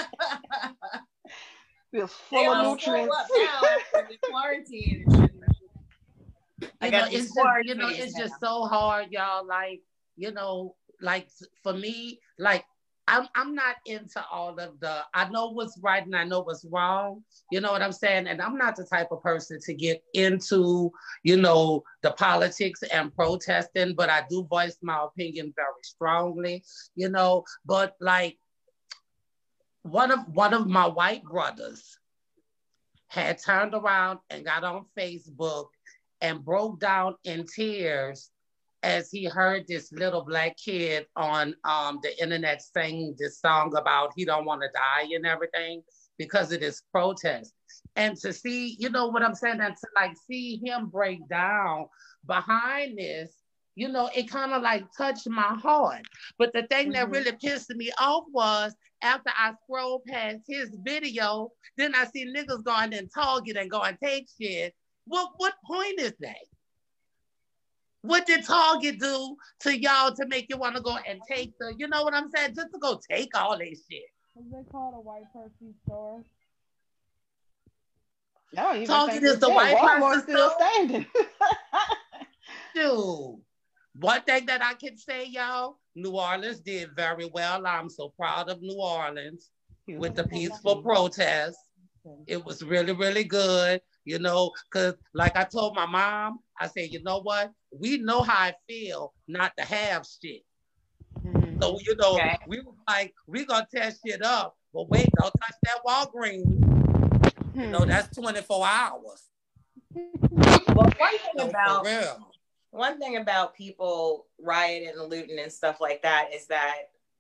S8: Feels
S12: They
S8: full
S12: all
S8: of
S12: swole
S8: nutrients.
S12: up now after the quarantine and shit. I
S7: You know,
S12: got these
S7: it's just, you know,
S12: quarantines
S7: it's
S12: now.
S7: just so hard, y'all. Like, you know, like for me, like I'm I'm not into all of the, I know what's right and I know what's wrong. You know what I'm saying? And I'm not the type of person to get into, you know, the politics and protesting, but I do voice my opinion very strongly, you know, but like one of one of my white brothers had turned around and got on Facebook and broke down in tears as he heard this little black kid on um, the internet sing this song about he don't want to die and everything because of this protest. And to see, you know what I'm saying, and to like see him break down behind this, you know, it kind of like touched my heart. But the thing that
S12: Mhm.
S7: really pissed me off was after I scrolled past his video, then I see niggas going in Target and go and take shit. What what point is that? What did Target do to y'all to make you want to go and take the, you know what I'm saying? Just to go take all this shit.
S13: Is they called a white person store?
S8: I don't even
S7: Target
S8: think
S7: is
S8: it's
S7: the
S8: there.
S7: white
S8: Walmart's
S7: person
S8: still
S7: store?
S8: standing.
S7: Dude, one thing that I can say, y'all, New Orleans did very well. I'm so proud of New Orleans with the peaceful protest. It was really, really good, you know, because like I told my mom, I said, you know what? We know how I feel not to have shit.
S8: Mm-hmm.
S7: So, you know,
S12: Okay.
S7: we were like, we gonna tear shit up, but wait, don't touch that Walgreens. You know, that's twenty-four hours.
S12: Well, one thing
S7: So,
S12: about
S7: for real.
S12: one thing about people rioting and looting and stuff like that is that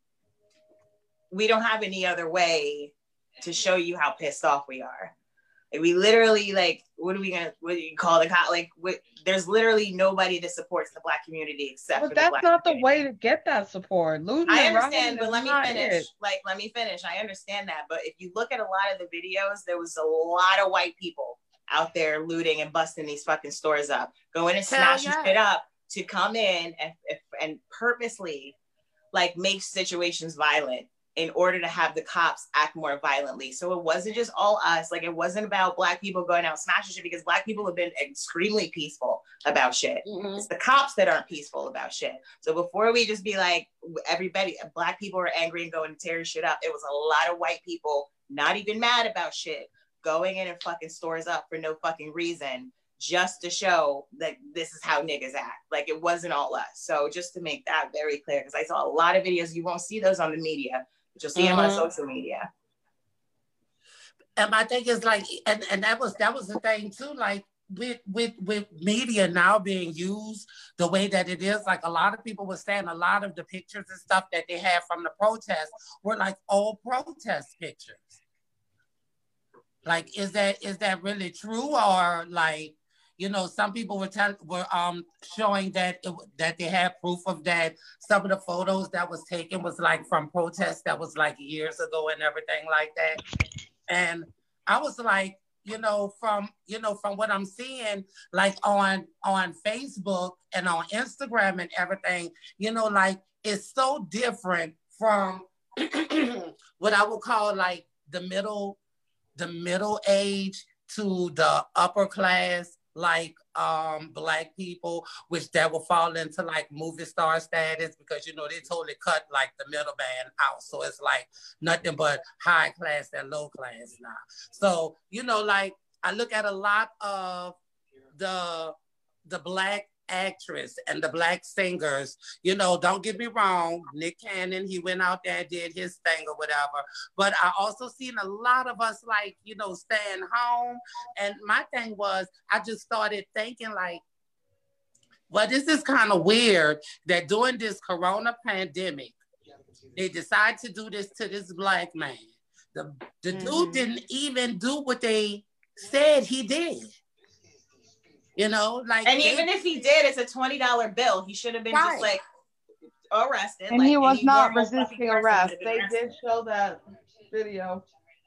S12: we don't have any other way to show you how pissed off we are. Like, we literally, like, what are we gonna, what do you call the cop? Like, what, there's literally nobody that supports the Black community except
S14: But
S12: for
S14: that's
S12: the Black
S14: not
S12: community.
S14: the way to get that support. Looting
S12: I
S14: and
S12: understand,
S14: rioting
S12: but
S14: is
S12: let me
S14: not
S12: finish.
S14: it.
S12: Like, let me finish. I understand that. But if you look at a lot of the videos, there was a lot of white people out there looting and busting these fucking stores up, going and
S7: Hell
S12: smashing
S7: yeah.
S12: shit up to come in and, and purposely, like, make situations violent in order to have the cops act more violently. So it wasn't just all us. Like, it wasn't about Black people going out smashing shit, because Black people have been extremely peaceful about shit.
S7: Mhm.
S12: It's the cops that aren't peaceful about shit. So before we just be like, everybody, Black people are angry and going to tear shit up, it was a lot of white people not even mad about shit, going in and fucking stores up for no fucking reason, just to show that this is how niggas act. Like, it wasn't all us. So just to make that very clear, because I saw a lot of videos, you won't see those on the media, but you'll see them on
S7: Mhm.
S12: social media.
S7: And my thing is like, and, and that was that was the thing too, like with with with media now being used the way that it is, like a lot of people were saying a lot of the pictures and stuff that they had from the protests were like old protest pictures. Like, is that is that really true? Or like, you know, some people were telling were um showing that it, that they had proof of that. Some of the photos that was taken was like from protests that was like years ago and everything like that. And I was like, you know, from you know from what I'm seeing, like on on Facebook and on Instagram and everything, you know, like it's so different from what I would call like the middle. the middle age to the upper class, like um, Black people, which that will fall into like movie star status, because, you know, they totally cut like the middleman out. So it's like nothing but high class and low class now. So, you know, like I look at a lot of the, the Black actress and the Black singers, you know, don't get me wrong, Nick Cannon, he went out there and did his thing or whatever, but I also seen a lot of us like, you know, staying home. And my thing was, I just started thinking like, well, this is kind of weird that during this corona pandemic, they decide to do this to this Black man. The, the
S8: Mhm.
S7: dude didn't even do what they said he did. You know, like,
S12: And
S7: they-
S12: even if he did, it's a twenty dollar bill. He should have been
S7: Right.
S12: just like arrested.
S14: And
S12: like
S14: he was
S12: any
S14: not
S12: normal fucking
S14: resisting
S12: person
S14: arrest.
S12: would have been
S14: They
S12: arrested.
S14: did show that video.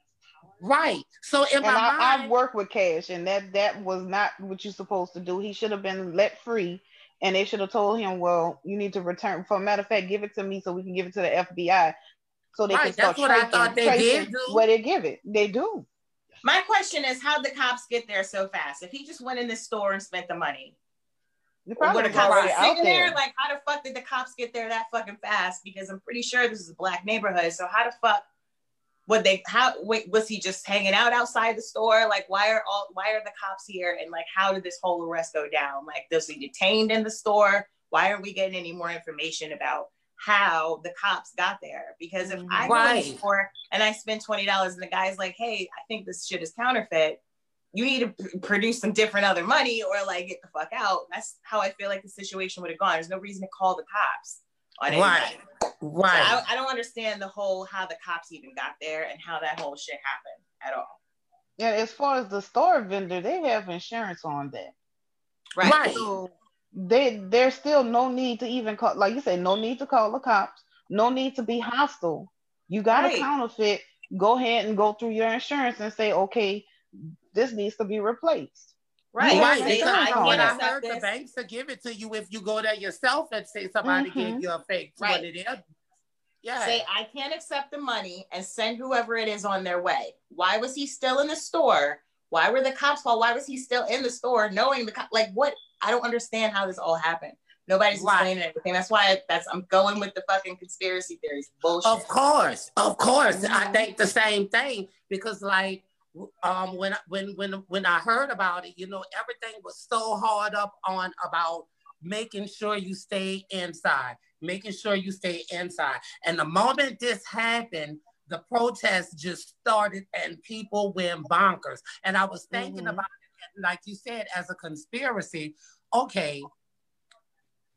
S7: Right. So in
S8: And
S7: my
S8: I,
S7: mind,
S8: I've worked with Cash, and that that was not what you're supposed to do. He should have been let free, and they should have told him, "Well, you need to return. For a matter of fact, give it to me so we can give it to the F B I, so they
S7: Right,
S8: can start
S7: that's what I
S8: tracing,
S7: thought they
S8: tracing
S7: did do.
S8: where they give it. They do.
S12: My question is, how'd the cops get there so fast? If he just went in the store and spent the money,
S8: They probably
S12: were the
S8: was
S12: cops
S8: already
S12: sitting
S8: out
S12: there?
S8: there.
S12: Like, how the fuck did the cops get there that fucking fast? Because I'm pretty sure this is a Black neighborhood. So how the fuck would they? How wait, was he just hanging out outside the store? Like, why are all? Why are the cops here? And like, how did this whole arrest go down? Like, was he detained in the store? Why aren't we getting any more information about how the cops got there? Because if I go in
S7: Right.
S12: the store and I spend twenty dollars and the guy's like, hey, I think this shit is counterfeit, you need to p- produce some different other money or like get the fuck out. That's how I feel like the situation would have gone. There's no reason to call the cops on
S7: Right.
S12: anybody.
S7: Right.
S12: So I, I don't understand the whole how the cops even got there and how that whole shit happened at all.
S8: Yeah, as far as the store vendor, they have insurance on that.
S12: Right.
S7: Right.
S8: So they there's still no need to even call, like you said, no need to call the cops, no need to be hostile. You got
S12: Right.
S8: a counterfeit, go ahead and go through your insurance and say, okay, this needs to be replaced.
S12: Right.
S8: You have
S7: Right.
S12: Say,
S7: Because
S8: insurance
S12: I
S7: from
S8: on
S7: what
S12: can't
S7: I
S8: that.
S12: accept
S7: heard, the
S12: this.
S7: banks will give it to you if you go there yourself and say somebody gave
S8: Mhm.
S7: you a fake
S12: Right.
S7: twenty. They'll- Yeah.
S12: Say, I can't accept the money and send whoever it is on their way. Why was he still in the store? Why were the cops called? Why was he still in the store knowing the co- like what? I don't understand how this all happened. Nobody's
S7: Right.
S12: explaining everything. That's why that's I'm going with the fucking conspiracy theories. Bullshit.
S7: Of course, of course, I
S8: Mhm.
S7: think the same thing, because like um when when when when I heard about it, you know, everything was so hard up on about making sure you stay inside, making sure you stay inside. And the moment this happened, the protests just started and people went bonkers. And I was thinking
S8: Mhm.
S7: about it, like you said, as a conspiracy. Okay,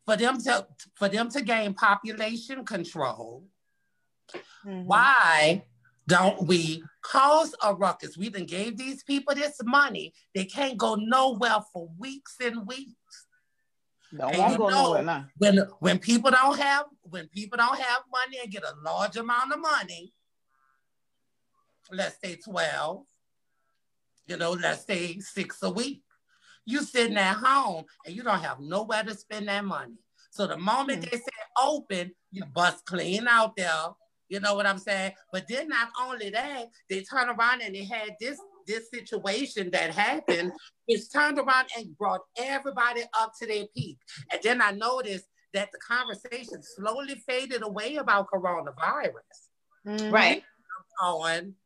S7: for them to for them to gain population control,
S8: Mhm.
S7: why don't we cause a ruckus? We done gave these people this money. They can't go nowhere for weeks and weeks.
S8: Don't
S7: And
S8: want
S7: you
S8: to go nowhere
S7: know,
S8: now.
S7: when when people don't have when people don't have money and get a large amount of money, let's say twelve, you know, let's say six a week. You sitting at home and you don't have nowhere to spend that money. So the moment
S8: Hmm.
S7: they say open, you bust clean out there. You know what I'm saying? But then not only that, they turn around and they had this this situation that happened, which turned around and brought everybody up to their peak. And then I noticed that the conversation slowly faded away about coronavirus
S8: Mhm.
S12: Right.
S7: on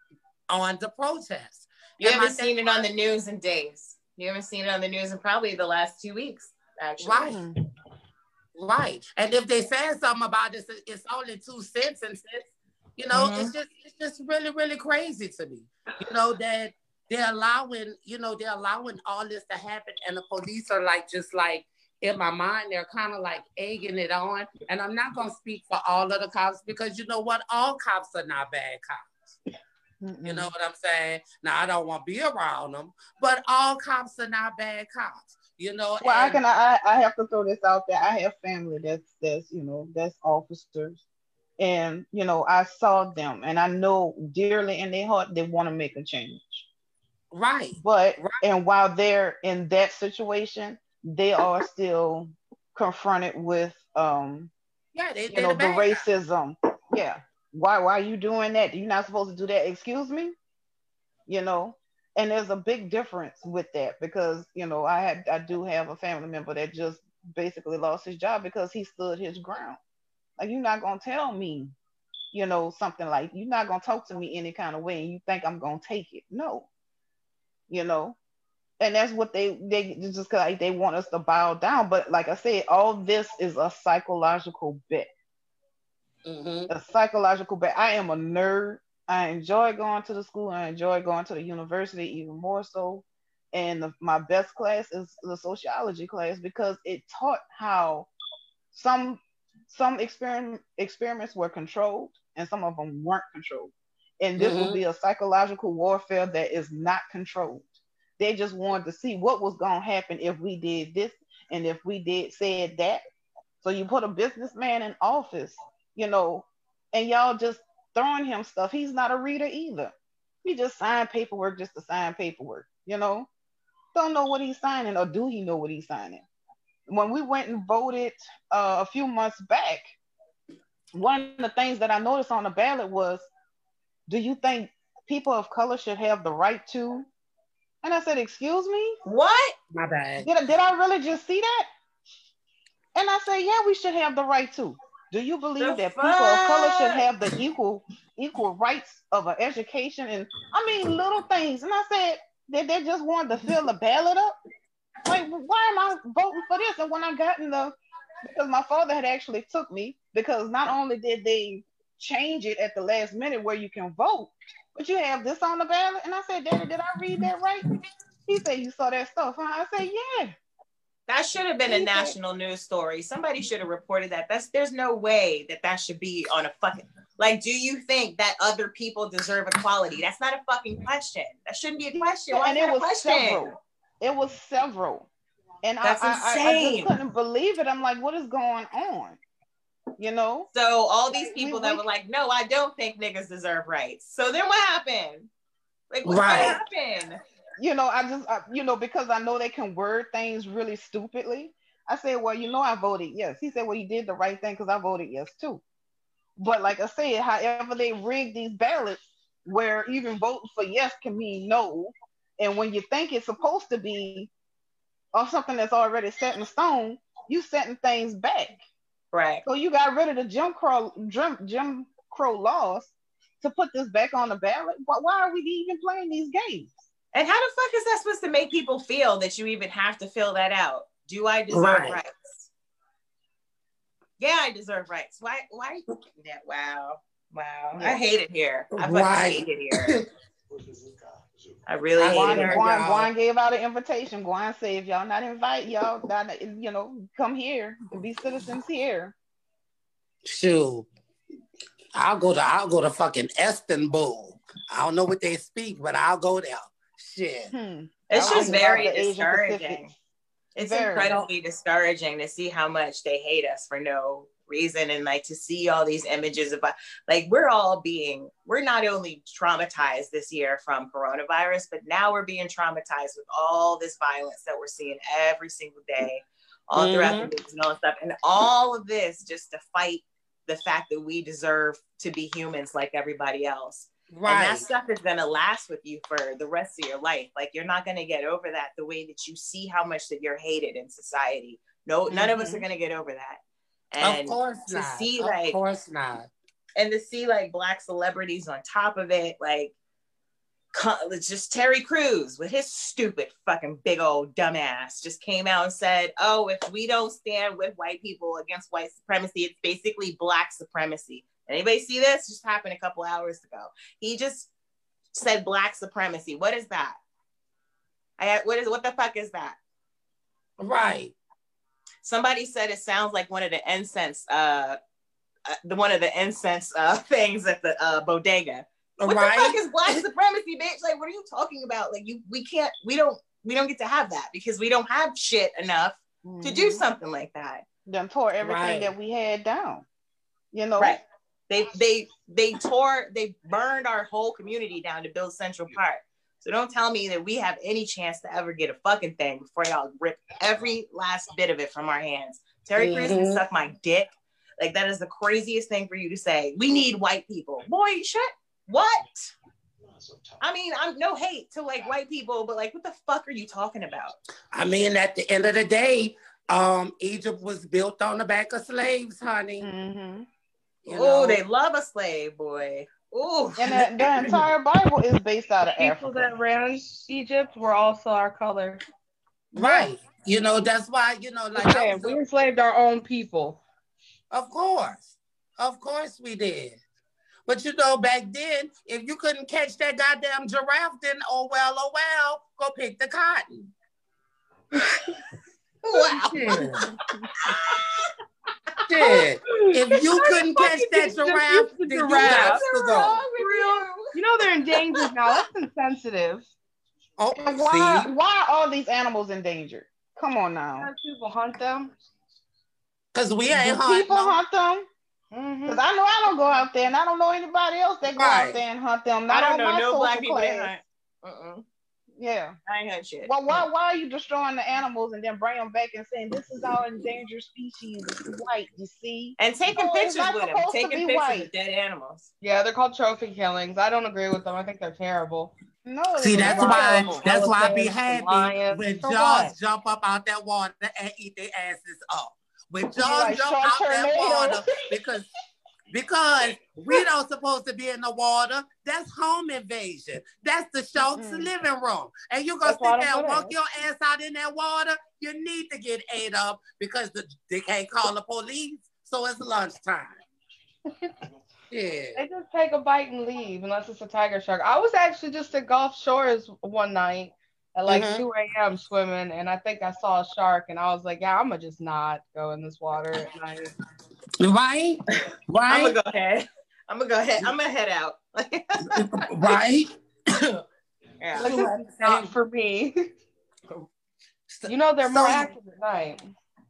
S7: on the protest.
S12: You
S7: And my
S12: haven't seen it on the news in days. You haven't seen it on the news in probably the last two weeks, actually.
S7: Right.
S8: Hmm.
S7: Right. And if they say something about this, it's only two cents and cents. You know,
S12: Mhm.
S7: it's just it's just really, really crazy to me. You know, that they're allowing, you know, they're allowing all this to happen, and the police are like just like in my mind, they're kind of like egging it on. And I'm not gonna speak for all of the cops because you know what? All cops are not bad cops. You know what I'm saying? Now I don't want to be around them, but all cops are not bad cops. You know,
S8: Well, I
S7: and
S8: can I I have to throw this out there. I have family that's that's you know that's officers, and you know I saw them, and I know dearly in their heart they want to make a change.
S7: right,
S8: But
S7: right,
S8: and while they're in that situation, they are still confronted with um
S7: yeah, they
S8: you
S7: they
S8: know
S7: the
S8: the
S7: bad guys.
S8: racism. Yeah, why why are you doing that? You're not supposed to do that. Excuse me. You know, and there's a big difference with that because you know I had I do have a family member that just basically lost his job because he stood his ground. Like you're not gonna tell me, you know, something like you're not gonna talk to me any kind of way and you think I'm gonna take it. No, you know. And that's what they they just 'cause, like they want us to bow down. But like I said, all this is a psychological bet.
S7: Mm-hmm.
S8: A psychological bet. I am a nerd. I enjoy going to the school. I enjoy going to the university even more so. And the, my best class is the sociology class because it taught how some some experiment, experiments were controlled and some of them weren't controlled. And this would
S7: Mm-hmm.
S8: be a psychological warfare that is not controlled. They just wanted to see what was going to happen if we did this and if we did said that. So you put a businessman in office, you know, and y'all just throwing him stuff. He's not a reader either. He just signed paperwork just to sign paperwork, you know. Don't know what he's signing, or do he know what he's signing? When we went and voted uh, a few months back, one of the things that I noticed on the ballot was, do you think people of color should have the right to? And I said, excuse me?
S12: What?
S7: My bad.
S8: Did, I- did I really just see that? And I said, yeah, we should have the right to. Do you believe
S12: The
S8: that people of color should
S12: fuck?
S8: have the equal equal rights of an education? And I mean, little things. And I said, did they just want to fill the ballot up? Like, why am I voting for this? And when I got in the, because my father had actually took me, because not only did they change it at the last minute where you can vote, but you have this on the ballot. And I said, Daddy, did I read that right? He said, you saw that stuff, huh? I said, yeah.
S12: That should have been
S8: He
S12: a
S8: said-
S12: national news story. Somebody should have reported that. That's there's no way that that should be on a fucking like. Do you think that other people deserve equality? That's not a fucking question. That shouldn't be a question. Why
S8: And
S12: is
S8: it
S12: that a
S8: was
S12: question?
S8: several. It was several. And I,
S12: That's
S8: I, I, I
S12: insane.
S8: just couldn't believe it. I'm like, what is going on? You know?
S12: So all these people
S8: We-
S12: that
S8: we-
S12: were like, no, I don't think niggas deserve rights. So then what happened? Like what,
S7: Right.
S12: what happened?
S8: You know, I just, I, you know, because I know they can word things really stupidly. I said, well, you know, I voted yes. He said, well, you did the right thing because I voted yes too. But like I said, however they rig these ballots, where even voting for yes can mean no, and when you think it's supposed to be or something that's already set in stone, you setting things back.
S12: Right.
S8: So you got rid of the Jim Crow Jim, Jim Crow laws to put this back on the ballot. Why, why are we even playing these games?
S12: And how the fuck is that supposed to make people feel that you even have to fill that out? Do I deserve
S7: Right.
S12: rights? Yeah, I deserve rights. Why? Why are you thinking that? Wow. Wow. I
S8: Yeah.
S12: hate it here. I fucking
S7: Right.
S12: hate it here. I really
S8: Guan,
S12: hate her.
S8: Guan, Guan gave out an invitation. Guan said, if y'all not invite y'all, not, you know, come here and be citizens here.
S7: Shoot. I'll go to I'll go to fucking Istanbul. I don't know what they speak, but I'll go there. Shit.
S8: Hmm.
S12: It's just very
S8: the Asian Pacific.
S12: discouraging. It's
S8: Very.
S12: incredibly discouraging to see how much they hate us for no reason, and like to see all these images about, like, we're all being, we're not only traumatized this year from coronavirus, but now we're being traumatized with all this violence that we're seeing every single day, all throughout
S7: Mhm.
S12: the news and all that stuff, and all of this just to fight the fact that we deserve to be humans like everybody else.
S7: Right.
S12: And that stuff is going to last with you for the rest of your life. Like, you're not going to get over that the way that you see how much that you're hated in society. No, none of us are going to get over that. And
S7: Of course
S12: to
S7: not.
S12: see
S7: Of
S12: like,
S7: course not.
S12: and to see like Black celebrities on top of it, like, co- it's just Terry Crews with his stupid fucking big old dumbass just came out and said, oh, if we don't stand with white people against white supremacy, it's basically Black supremacy. Anybody see this? Just happened a couple hours ago. He just said Black supremacy. What is that? I what is what the fuck is that?
S7: Right.
S12: Somebody said it sounds like one of the incense, uh, uh the one of the incense uh things at the uh bodega. What
S7: Right.
S12: the fuck is Black supremacy, bitch? Like, what are you talking about? Like, you we can't we don't we don't get to have that because we don't have shit enough
S8: Mm-hmm.
S12: to do something like that.
S8: Done tore everything
S12: Right.
S8: that we had down. You know,
S12: Right. They they they tore, they burned our whole community down to build Central Park. So don't tell me that we have any chance to ever get a fucking thing before y'all rip every last bit of it from our hands. Terry Crews can
S7: Mhm.
S12: suck my dick. Like, that is the craziest thing for you to say. We need white people. Boy, shut what? I mean, I'm no hate to like white people, but like, what the fuck are you talking about?
S7: I mean, at the end of the day, um, Egypt was built on the back of slaves, honey.
S8: Mm-hmm.
S7: You
S12: Oh,
S7: know?
S12: they love a slave, boy. Oh,
S8: And the, the entire Bible is based out of
S14: People
S8: Africa.
S14: that ran Egypt were also our color.
S7: Right. You know, that's why, you know, like,
S14: Just
S7: I
S14: saying,
S7: was
S14: we
S7: a-
S14: enslaved our own people.
S7: of course. Of course we did. But you know, back then, if you couldn't catch that goddamn giraffe, then oh well, oh well, go pick the cotton.
S12: Wow.
S7: Shit. Shit. If you couldn't catch that giraffe, then you got to go.
S14: You know they're endangered now. That's insensitive.
S7: Oh,
S8: Why,
S7: see?
S8: why are all these animals endangered? Come on now.
S14: Because people hunt them.
S7: Because we
S8: Do
S7: ain't hunting
S8: people
S7: them.
S8: hunt them? Because I know I don't go out there, and I don't know anybody else that go
S7: Right.
S8: out there and hunt them.
S12: I
S8: Not
S12: don't
S8: on
S12: know
S8: my
S12: no
S8: social
S12: black people that
S8: class.
S12: hunt. Uh-uh.
S8: Yeah.
S12: I ain't hunt shit.
S8: Well, why why are you destroying the animals and then bring them back and saying this is our endangered species? It's white, you see?
S12: And taking
S8: No, it's
S12: pictures
S8: not
S12: with them,
S8: supposed to
S12: taking
S8: be
S12: pictures
S8: white.
S12: of dead animals.
S14: Yeah, they're called trophy killings. I don't agree with them. I think they're terrible.
S8: No,
S7: See,
S8: it's
S7: that's
S8: very
S7: why
S8: terrible.
S7: that's why I be
S14: Elephants,
S7: happy
S14: lions,
S7: when
S14: for
S7: Jaws
S14: what?
S7: jump up out that water and eat their asses up. When
S8: You
S7: Jaws
S8: like
S7: jump
S8: Shark
S7: out that
S8: Tornado.
S7: water because because we don't supposed to be in the water. That's home invasion. That's the shark's
S8: Mm-mm.
S7: living room. And you gonna
S14: That's why I
S7: sit there
S14: don't
S7: and
S14: go
S7: walk
S14: there.
S7: your ass out in that water, you need to get ate up because the, they can't call the police. So it's lunchtime. Yeah.
S14: They just take a bite and leave unless it's a tiger shark. I was actually just at Gulf Shores one night at like
S7: Mhm.
S14: two a.m. swimming, and I think I saw a shark, and I was like, yeah, I'm going to just not go in this water at night.
S7: Right?
S12: I'm
S7: Right?
S12: gonna go ahead. I'm gonna go ahead. I'm gonna head out.
S7: Right?
S12: Yeah.
S14: Like, this is not for me. You know, they're
S7: So-
S14: more active at night.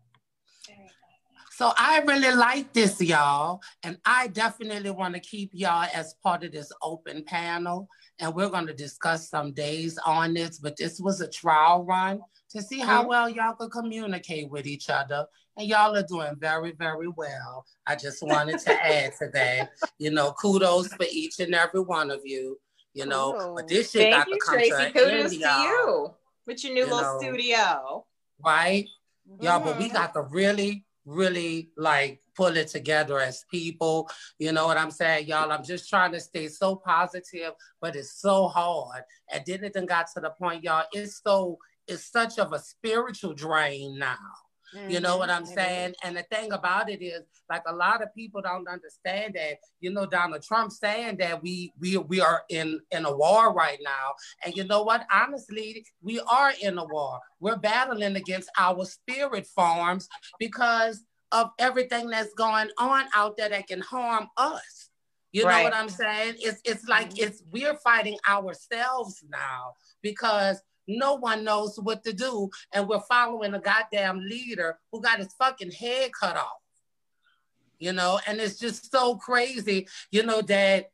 S7: So I really like this, y'all, and I definitely want to keep y'all as part of this open panel, and we're going to discuss some days on this, but this was a trial run to see how
S14: Mhm.
S7: well y'all could communicate with each other, and y'all are doing very, very well. I just wanted to add to that, you know, kudos for each and every one of you, you know, but this shit
S12: Thank
S7: got
S12: you,
S7: to come
S12: Tracy.
S7: to an
S12: Kudos
S7: end,
S12: to
S7: y'all.
S12: you with your new
S7: You
S12: little
S7: know.
S12: studio.
S7: Right? Y'all, but we
S12: Mhm.
S7: got to really, really like pull it together as people. You know what I'm saying, y'all? I'm just trying to stay so positive, but it's so hard. And then it done got to the point, y'all, it's so, it's such of a spiritual drain now. Mm-hmm. You know what I'm saying? And the thing about it is, like, a lot of people don't understand that, you know, Donald Trump saying that we we we are in, in a war right now. And you know what? Honestly, we are in a war. We're battling against our spirit forms because of everything that's going on out there that can harm us. You know
S12: Right.
S7: what I'm saying? It's it's like it's we're fighting ourselves now because no one knows what to do, and we're following a goddamn leader who got his fucking head cut off. You know, and it's just so crazy, you know, that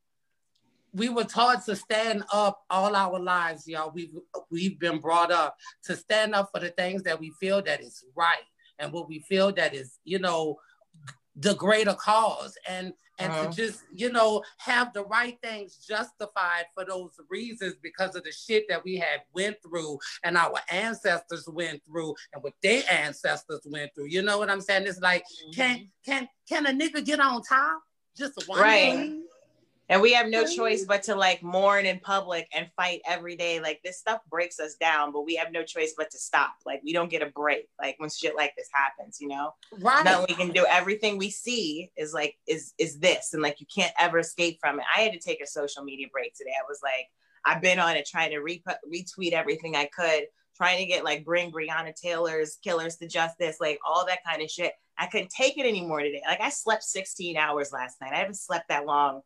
S7: we were taught to stand up all our lives, y'all. We've we've been brought up to stand up for the things that we feel that is right and what we feel that is, you know, the greater cause, and and
S12: Uh-huh.
S7: to just, you know, have the right things justified for those reasons because of the shit that we had went through and our ancestors went through and what their ancestors went through. You know what I'm saying? It's like, mm-hmm. can can can a nigga get on top just one
S12: Right.
S7: day?
S12: And we have no choice but to like mourn in public and fight every day. Like, this stuff breaks us down, but we have no choice but to stop. Like, we don't get a break. Like, when shit like this happens, you know,
S7: Right.
S12: nothing we can do. Everything we see is like, is, is this. And like, you can't ever escape from it. I had to take a social media break today. I was like, I've been on it trying to re- retweet everything I could, trying to get like, bring Breonna Taylor's killers to justice, like all that kind of shit. I couldn't take it anymore today. Like, I slept sixteen hours last night. I haven't slept that long.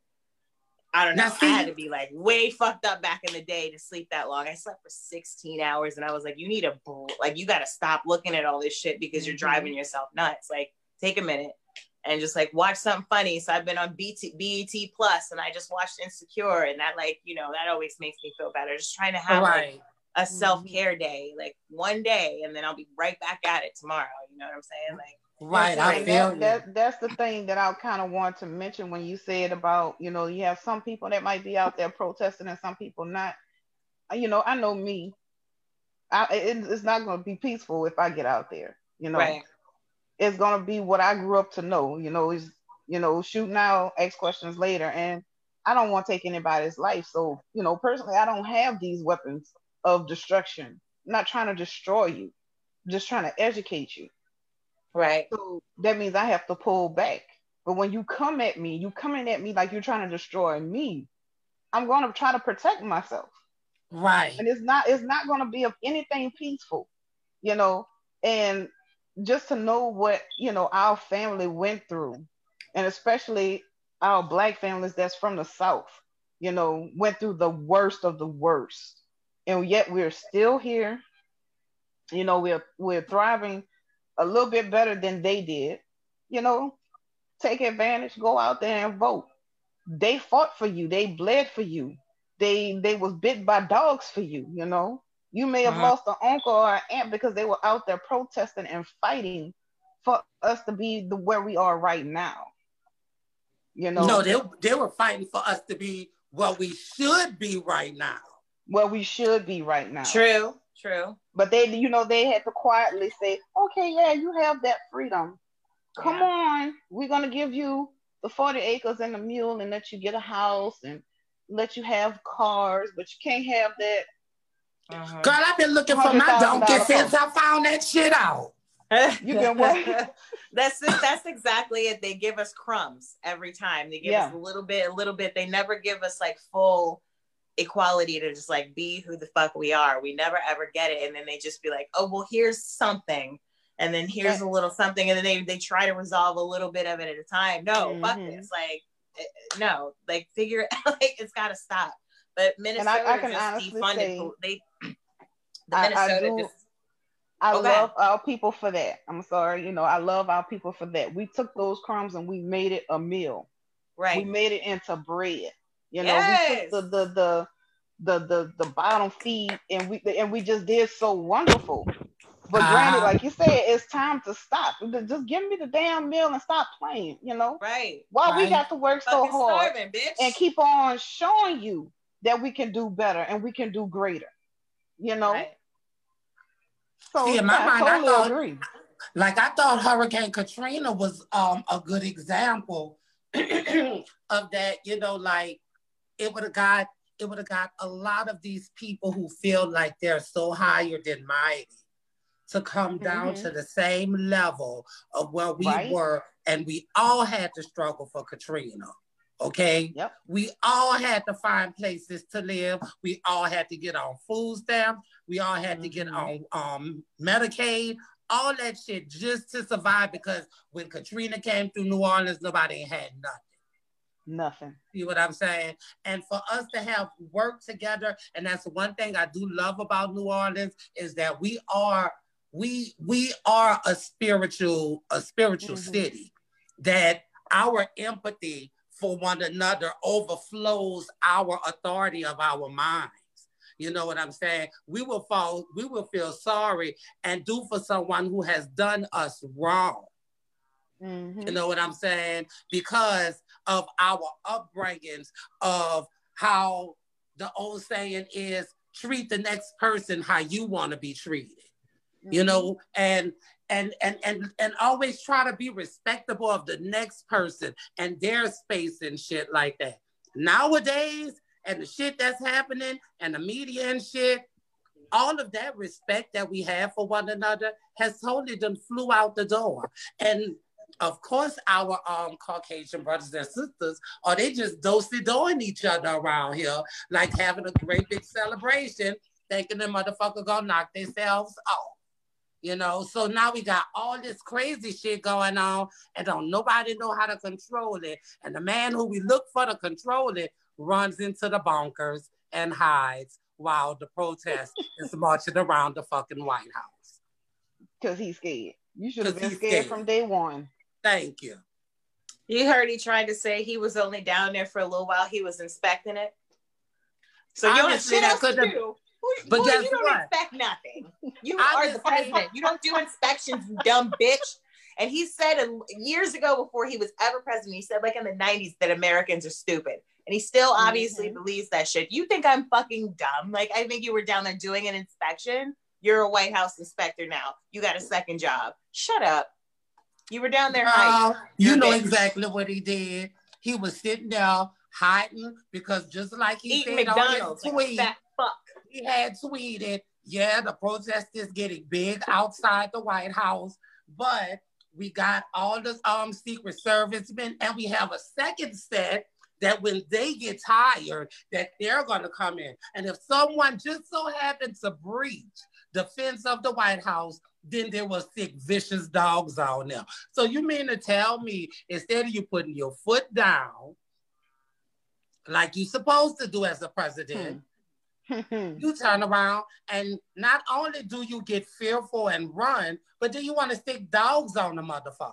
S12: I don't know.
S7: Now, see,
S12: I had to be like way fucked up back in the day to sleep that long. I slept for sixteen hours and I was like, you need a, like, you got to stop looking at all this shit because you're
S7: mm-hmm.
S12: driving yourself nuts. Like, take a minute and just like watch something funny. So I've been on B T, B E T Plus and I just watched Insecure, and that, like, you know, that always makes me feel better. Just trying to have
S7: right.
S12: like a self-care day, like one day, and then I'll be right back at it tomorrow. You know what I'm saying? Like,
S7: Right,
S8: Yeah,
S7: I
S8: and
S7: feel
S8: that,
S7: you.
S8: that that's the thing that I kind of want to mention when you said about, you know, you have some people that might be out there protesting and some people not. Uh, You know, I know me. I, it, it's not going to be peaceful if I get out there. You know,
S12: right.
S8: it's going to be what I grew up to know. You know, is you know, shoot now, ask questions later, and I don't want to take anybody's life. So, you know, personally, I don't have these weapons of destruction. I'm not trying to destroy you, just trying to educate you.
S12: Right.
S8: So that means I have to pull back. But when you come at me, you coming at me like you're trying to destroy me. I'm going to try to protect myself.
S7: Right.
S8: And it's not it's not going to be of anything peaceful, you know. And just to know what, you know, our family went through, and especially our Black families that's from the South, you know, went through the worst of the worst. And yet we're still here. You know, we're we're thriving a little bit better than they did. You know, take advantage, go out there and vote. They fought for you, they bled for you, they they was bit by dogs for you. You know, you may have
S12: Uh-huh.
S8: lost an uncle or an aunt because they were out there protesting and fighting for us to be the where we are right now. You know,
S7: No, they they were fighting for us to be what we should be right now.
S8: where we should be right now.
S12: True. True.
S8: But they, you know, they had to quietly say, okay, yeah, you have that freedom. Come
S12: Yeah.
S8: on, we're going to give you the forty acres and the mule and let you get a house and let you have cars, but you can't have that.
S12: Uh-huh.
S7: Girl, I've been looking for my
S8: one hundred thousand
S7: donkey
S8: dollar
S7: since
S8: car.
S7: I found that shit out.
S8: You been what?
S12: That's it, that's exactly it. They give us crumbs every time. They give
S8: Yeah.
S12: us a little bit, a little bit. They never give us like full equality to just like be who the fuck we are. We never ever get it. And then they just be like, oh, well, here's something. And then here's a little something. And then they, they try to resolve a little bit of it at a time. No, fuck
S8: Mhm.
S12: this. Like, eh, no, like figure like it's got to stop. But Minnesota
S8: I can
S12: just
S8: honestly
S12: defunded.
S8: say,
S12: pol- they, the
S8: I, I
S12: Minnesota
S8: do.
S12: just,
S8: I
S12: Oh, go
S8: love our people for that. I'm sorry, you know, I love our people for that. We took those crumbs and we made it a meal. We
S12: right.
S8: made it into bread. You know,
S12: Yes.
S8: we took the the the the the, the bottom feed and we and we just did so wonderful. But granted,
S7: Uh-huh.
S8: like you said, it's time to stop. Just give me the damn meal and stop playing. You know,
S12: Right.
S8: why we
S7: Right.
S8: got to work so
S12: Fucking
S8: hard
S12: starving, bitch.
S8: and keep on showing you that we can do better and we can do greater. You know,
S12: Right.
S8: so
S7: See, in
S8: yeah,
S7: my
S8: I
S7: mind, I
S8: totally
S7: thought,
S8: agree.
S7: like, I thought Hurricane Katrina was um a good example of that. You know, like it would have got it would have got a lot of these people who feel like they're so higher than mighty to come down
S8: Mhm.
S7: to the same level of where we
S8: Right.
S7: were, and we all had to struggle for Katrina. Okay.
S8: Yep.
S7: We all had to find places to live. We all had to get on food stamps. We all had to get on um, Medicaid. All that shit just to survive, because when Katrina came through New Orleans, nobody had nothing.
S8: Nothing.
S7: See what I'm saying? And for us to have worked together, and that's one thing I do love about New Orleans, is that we are we we are a spiritual a spiritual
S8: Mhm.
S7: city, that our empathy for one another overflows our authority of our minds. You know what I'm saying? We will fall, we will feel sorry and do for someone who has done us wrong.
S8: Mhm.
S7: You know what I'm saying? Because of our upbringings, of how the old saying is, treat the next person how you want to be treated. You know, and and and and and always try to be respectable of the next person and their space and shit like that. Nowadays, and the shit that's happening and the media and shit, all of that respect that we have for one another has totally done flew out the door. And of course, our um Caucasian brothers and sisters, are they just do-si-doing each other around here, like having a great big celebration, thinking the motherfucker gonna knock themselves off. You know, so now we got all this crazy shit going on, and don't nobody know how to control it. And the man who we look for to control it runs into the bunkers and hides while the protest is marching around the fucking White House.
S8: Because he's scared. You should have
S7: 'Cause
S8: been
S7: he's
S8: scared,
S7: scared.
S8: from day one.
S7: Thank you.
S12: You heard he tried to say he was only down there for a little while. He was inspecting it. So you don't have
S7: Obviously,
S12: shit
S7: that
S12: else to
S7: could've-
S12: do. Boy,
S7: but
S12: boy,
S7: guess
S12: you don't
S7: what?
S12: inspect nothing. You are the
S7: Obviously-
S12: president. You don't do inspections, you dumb bitch. And he said uh, years ago, before he was ever president, he said like in the nineties that Americans are stupid. And he still obviously
S8: Mhm.
S12: believes that shit. You think I'm fucking dumb? Like, I think you were down there doing an inspection. You're a White House inspector now. You got a second job. Shut up. You were down there hiding.
S7: Well, you
S12: You're a
S7: know
S12: bitch.
S7: exactly what he did. He was sitting there hiding, because just like he
S12: Eating
S7: said
S12: McDonald's
S7: on
S12: like
S7: his
S12: a
S7: tweet,
S12: fat fuck.
S7: he had tweeted, yeah, the protest is getting big outside the White House, but we got all the um Secret Servicemen, and we have a second set that when they get tired, that they're gonna come in. And if someone just so happened to breach the fence of the White House, then there were sick, vicious dogs on there. So you mean to tell me, instead of you putting your foot down, like you're supposed to do as a president, you turn around and not only do you get fearful and run, but then you want to stick dogs on the motherfucker.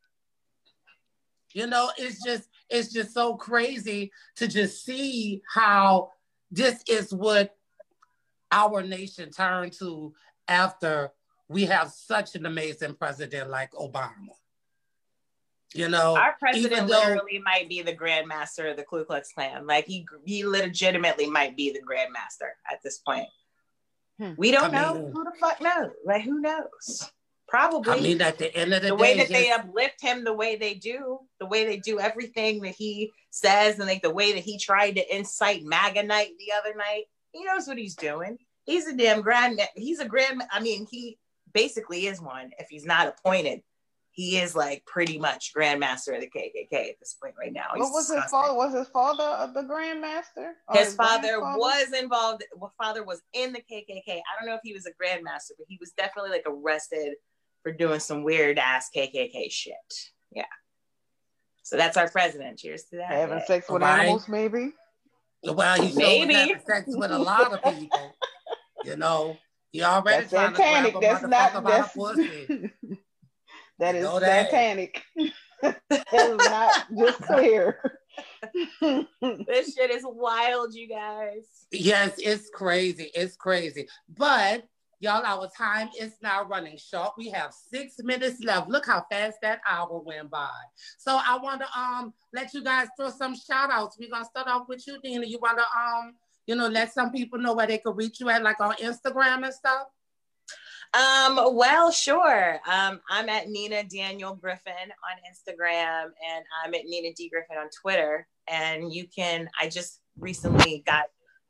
S7: You know, it's just, it's just so crazy to just see how this is what our nation turned to after we have such an amazing president like Obama. You know,
S12: Our president
S7: even though-
S12: literally might be the grandmaster of the Ku Klux Klan. Like he, he legitimately might be the grandmaster at this point.
S8: Hmm.
S12: We don't
S7: I
S12: know.
S7: mean-
S12: Who the fuck knows? Like who knows? Probably.
S7: I mean, at the end of the,
S12: the
S7: day,
S12: way that they
S7: just-
S12: uplift him, the way they do, the way they do everything that he says, and like the way that he tried to incite MAGA night the other night. He knows what he's doing. He's a damn grand. He's a grand. I mean, he basically is one. If he's not appointed, he is like pretty much grandmaster of the K K K at this point right now. He's
S8: What was his
S12: disgusting.
S8: father? Was his father of the grandmaster? Or
S12: His father
S8: grandfather?
S12: was involved. Well, father was in the K K K. I don't know if he was a grandmaster, but he was definitely like arrested for doing some weird ass K K K shit. Yeah. So that's our president. Cheers to that.
S8: Having
S12: Yeah.
S8: sex with
S7: Right.
S8: animals, maybe.
S7: Well, he sure
S12: Maybe.
S7: was having sex with a lot of people. You know, he already
S8: That's
S7: trying
S8: satanic.
S7: to grab a
S8: That's
S7: motherfucker
S8: not.
S7: by the
S8: That's
S7: pussy.
S8: that
S7: You
S8: is
S7: know that.
S8: satanic. That is not just clear.
S12: This shit is wild, you guys.
S7: Yes, it's crazy. It's crazy. But y'all, our time is now running short. We have six minutes left. Look how fast that hour went by. So I want to um let you guys throw some shout outs. We're gonna start off with you, Dina. You want to um you know let some people know where they could reach you at, like on Instagram and stuff.
S12: Um, well, sure. Um, I'm at Nina Daniel Griffin on Instagram, and I'm at Nina D Griffin on Twitter. And you can, I just recently got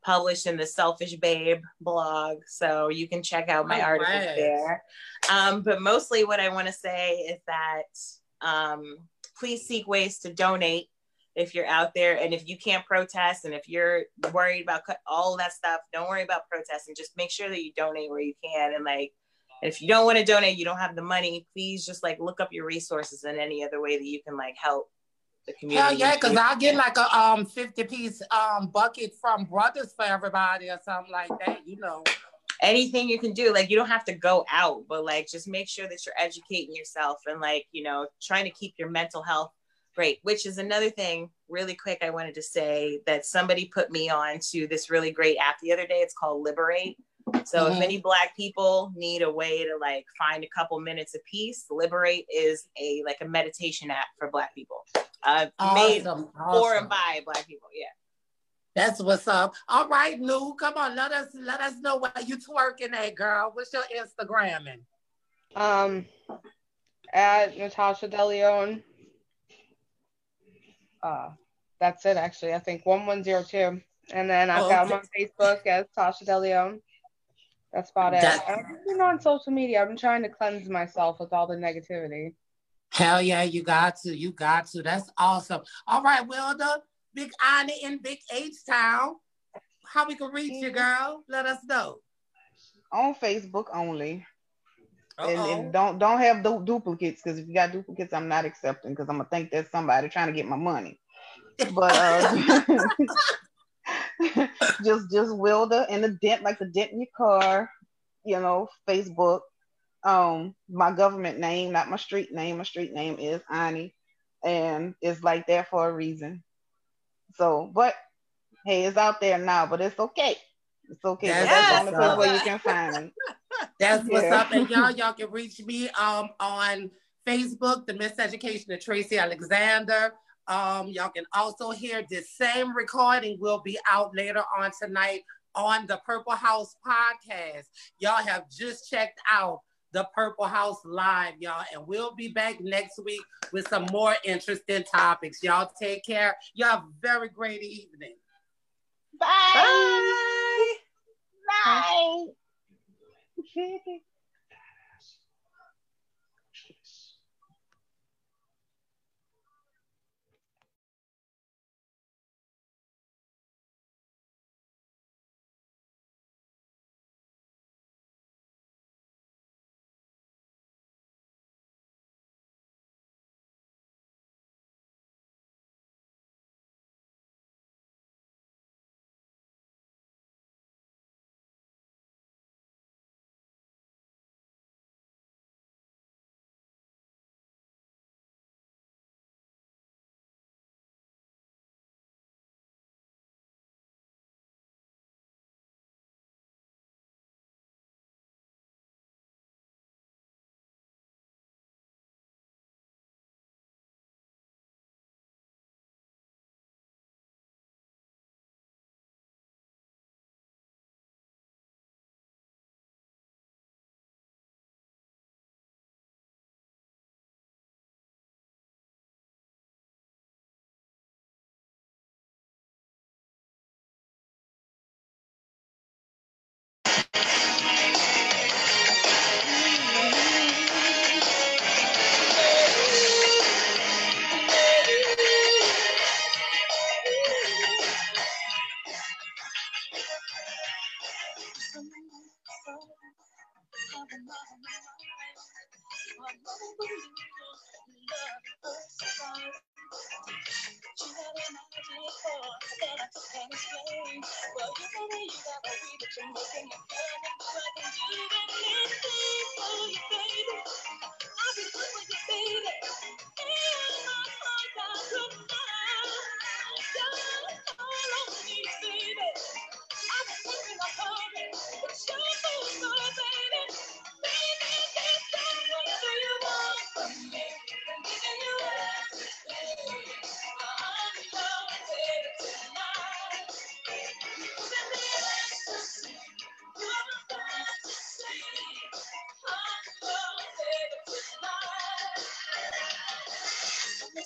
S12: published in the Selfish Babe blog. So you can check out my
S7: All
S12: articles
S7: right.
S12: there. Um, but mostly what I want to say is that um, please seek ways to donate if you're out there. And if you can't protest, and if you're worried about cut- all that stuff, don't worry about protesting. Just make sure that you donate where you can. And like, if you don't want to donate, you don't have the money, please just like look up your resources and any other way that you can like help the community.
S7: Hell yeah, because I'll get like a um fifty piece um bucket from Brothers for everybody or something like that, you know.
S12: Anything you can do, like you don't have to go out, but like just make sure that you're educating yourself and like, you know, trying to keep your mental health great, which is another thing really quick I wanted to say that somebody put me on to this really great app the other day. It's called Liberate. So
S7: Mhm.
S12: if any Black people need a way to like find a couple minutes of peace, Liberate is a like a meditation app for Black people. Uh, made
S7: Awesome,
S12: for
S7: awesome.
S12: and by Black people. Yeah.
S7: That's what's up. All right, Lou, come on, let us let us know what you twerking at, girl. What's your Instagramming?
S14: Um, at Natasha DeLeon. Uh, that's it actually. I think one one zero two. And then I've
S7: Oh,
S14: got them
S7: okay.
S14: on Facebook as Tasha DeLeon. That's about it.
S7: That-
S14: I've been on social media. I've been trying to cleanse myself with all the negativity.
S7: Hell yeah, you got to, you got to. That's awesome. All right, Wilda, Big Annie in Big H Town. How we can reach you, girl? Let us know.
S8: On Facebook only. And,
S7: Uh-oh.
S8: and don't don't have du- duplicates, because if you got duplicates, I'm not accepting, because I'm gonna think that's somebody trying to get my money. But uh, just just Wilda and the dent, like the dent in your car, you know, Facebook. Um, my government name, not my street name. My street name is Annie, and it's like that for a reason. So, but hey, it's out there now, but it's okay. It's okay. But
S7: That's
S8: that's the
S7: what's
S8: only place
S7: up.
S8: where you can find me.
S7: That's what's
S8: Yeah.
S7: up. And y'all, y'all can reach me um on Facebook, The Miseducation of Tracy Alexander. Um, y'all can also hear this same recording will be out later on tonight on the Purple House podcast. Y'all have just checked out the Purple House live, y'all, and we'll be back next week with some more interesting topics. Y'all take care. Y'all have a very great evening.
S8: Bye.
S12: Bye.
S8: Bye.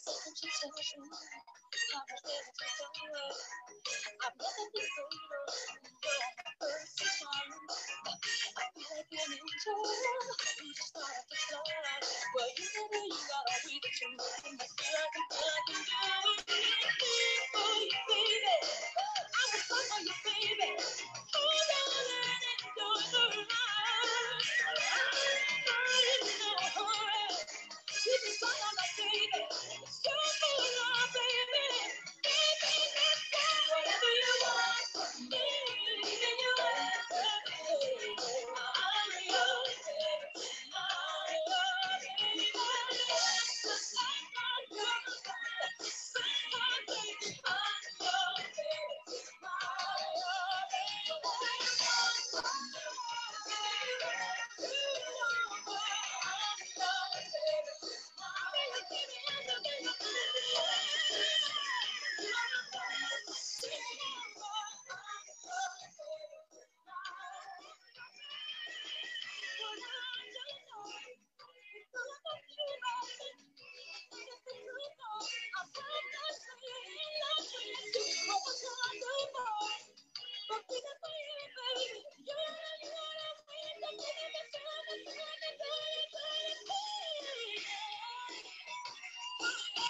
S1: I've never been so low. Thank you.